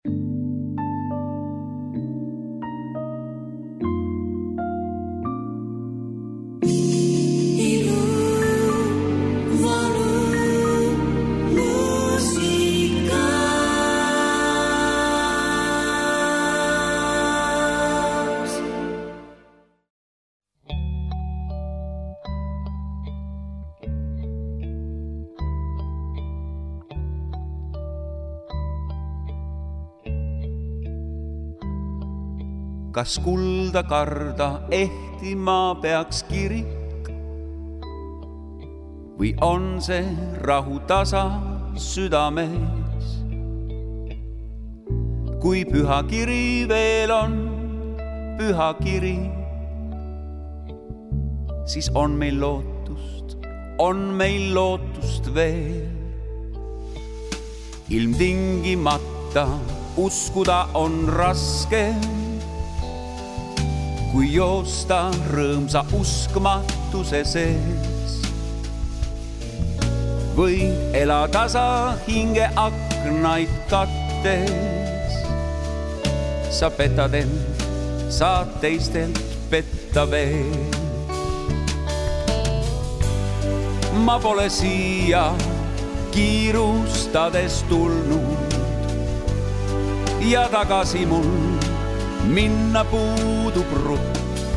Kas kulda karda ehtima peaks kirik või on see rahu tasa südames? Kui püha kiri veel on püha kiri, siis on meil lootust, on meil lootust veel. Ilmtingimata uskuda on raske, kui joosta rõõmsa uskmatuse sees. Võid ela tasa hinge aknaid kattes, sa petad end, saad teistelt petta veel. Ma pole siia kiirustades tulnud ja tagasi mul minna puudub rutt.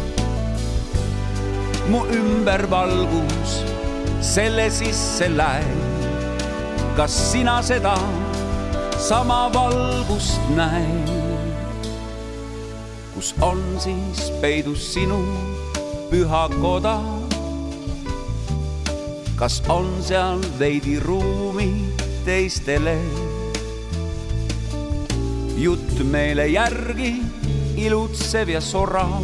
Mu ümber valgus selle sisse läib, kas sina seda sama valgust näid? Kus on siis peidus sinu püha koda? Kas on seal veidi ruumi teistele? Jutt meele järgi ilutsev ja sorav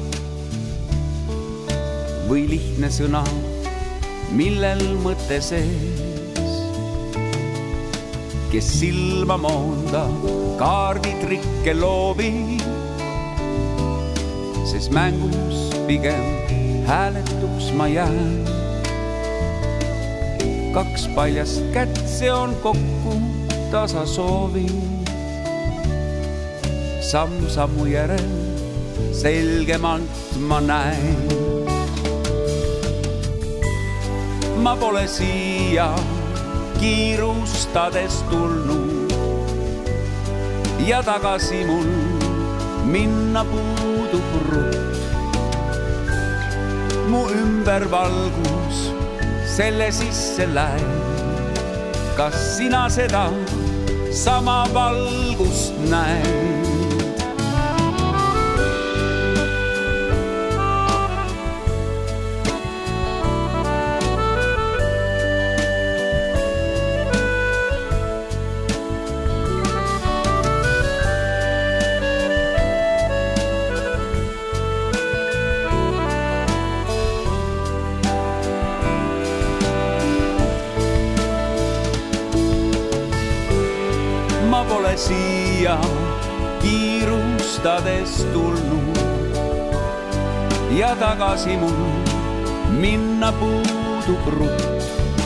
või lihtne sõna, millel mõte sees. Kes silma moonda kaarditrikke loobi, sest mängus pigem hääletuks ma jään. Kaks paljast kätt, see on kokku tasa soovi. Samm sammu järel selgemalt ma näen. Ma pole siia kiirustades tulnud ja tagasi mul minna puudub rutt. Mu ümber valgus selle sisse läib, kas sina seda sama valgust näed? siia kiirustades tulnud ja tagasi mul minna puudub rutt.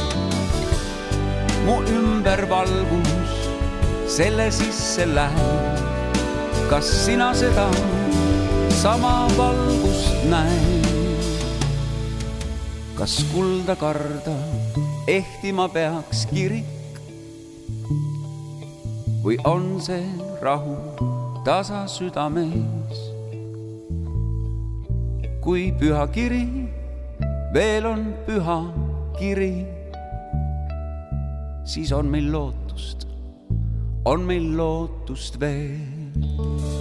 Mu ümber valgus selle sisse läheb, kas sina seda sama valgust näed? Kas kulda karda ehtima peaks kirik või on see rahu tasa südames? Kui püha kiri veel on püha kiri, siis on meil lootust, on meil lootust veel.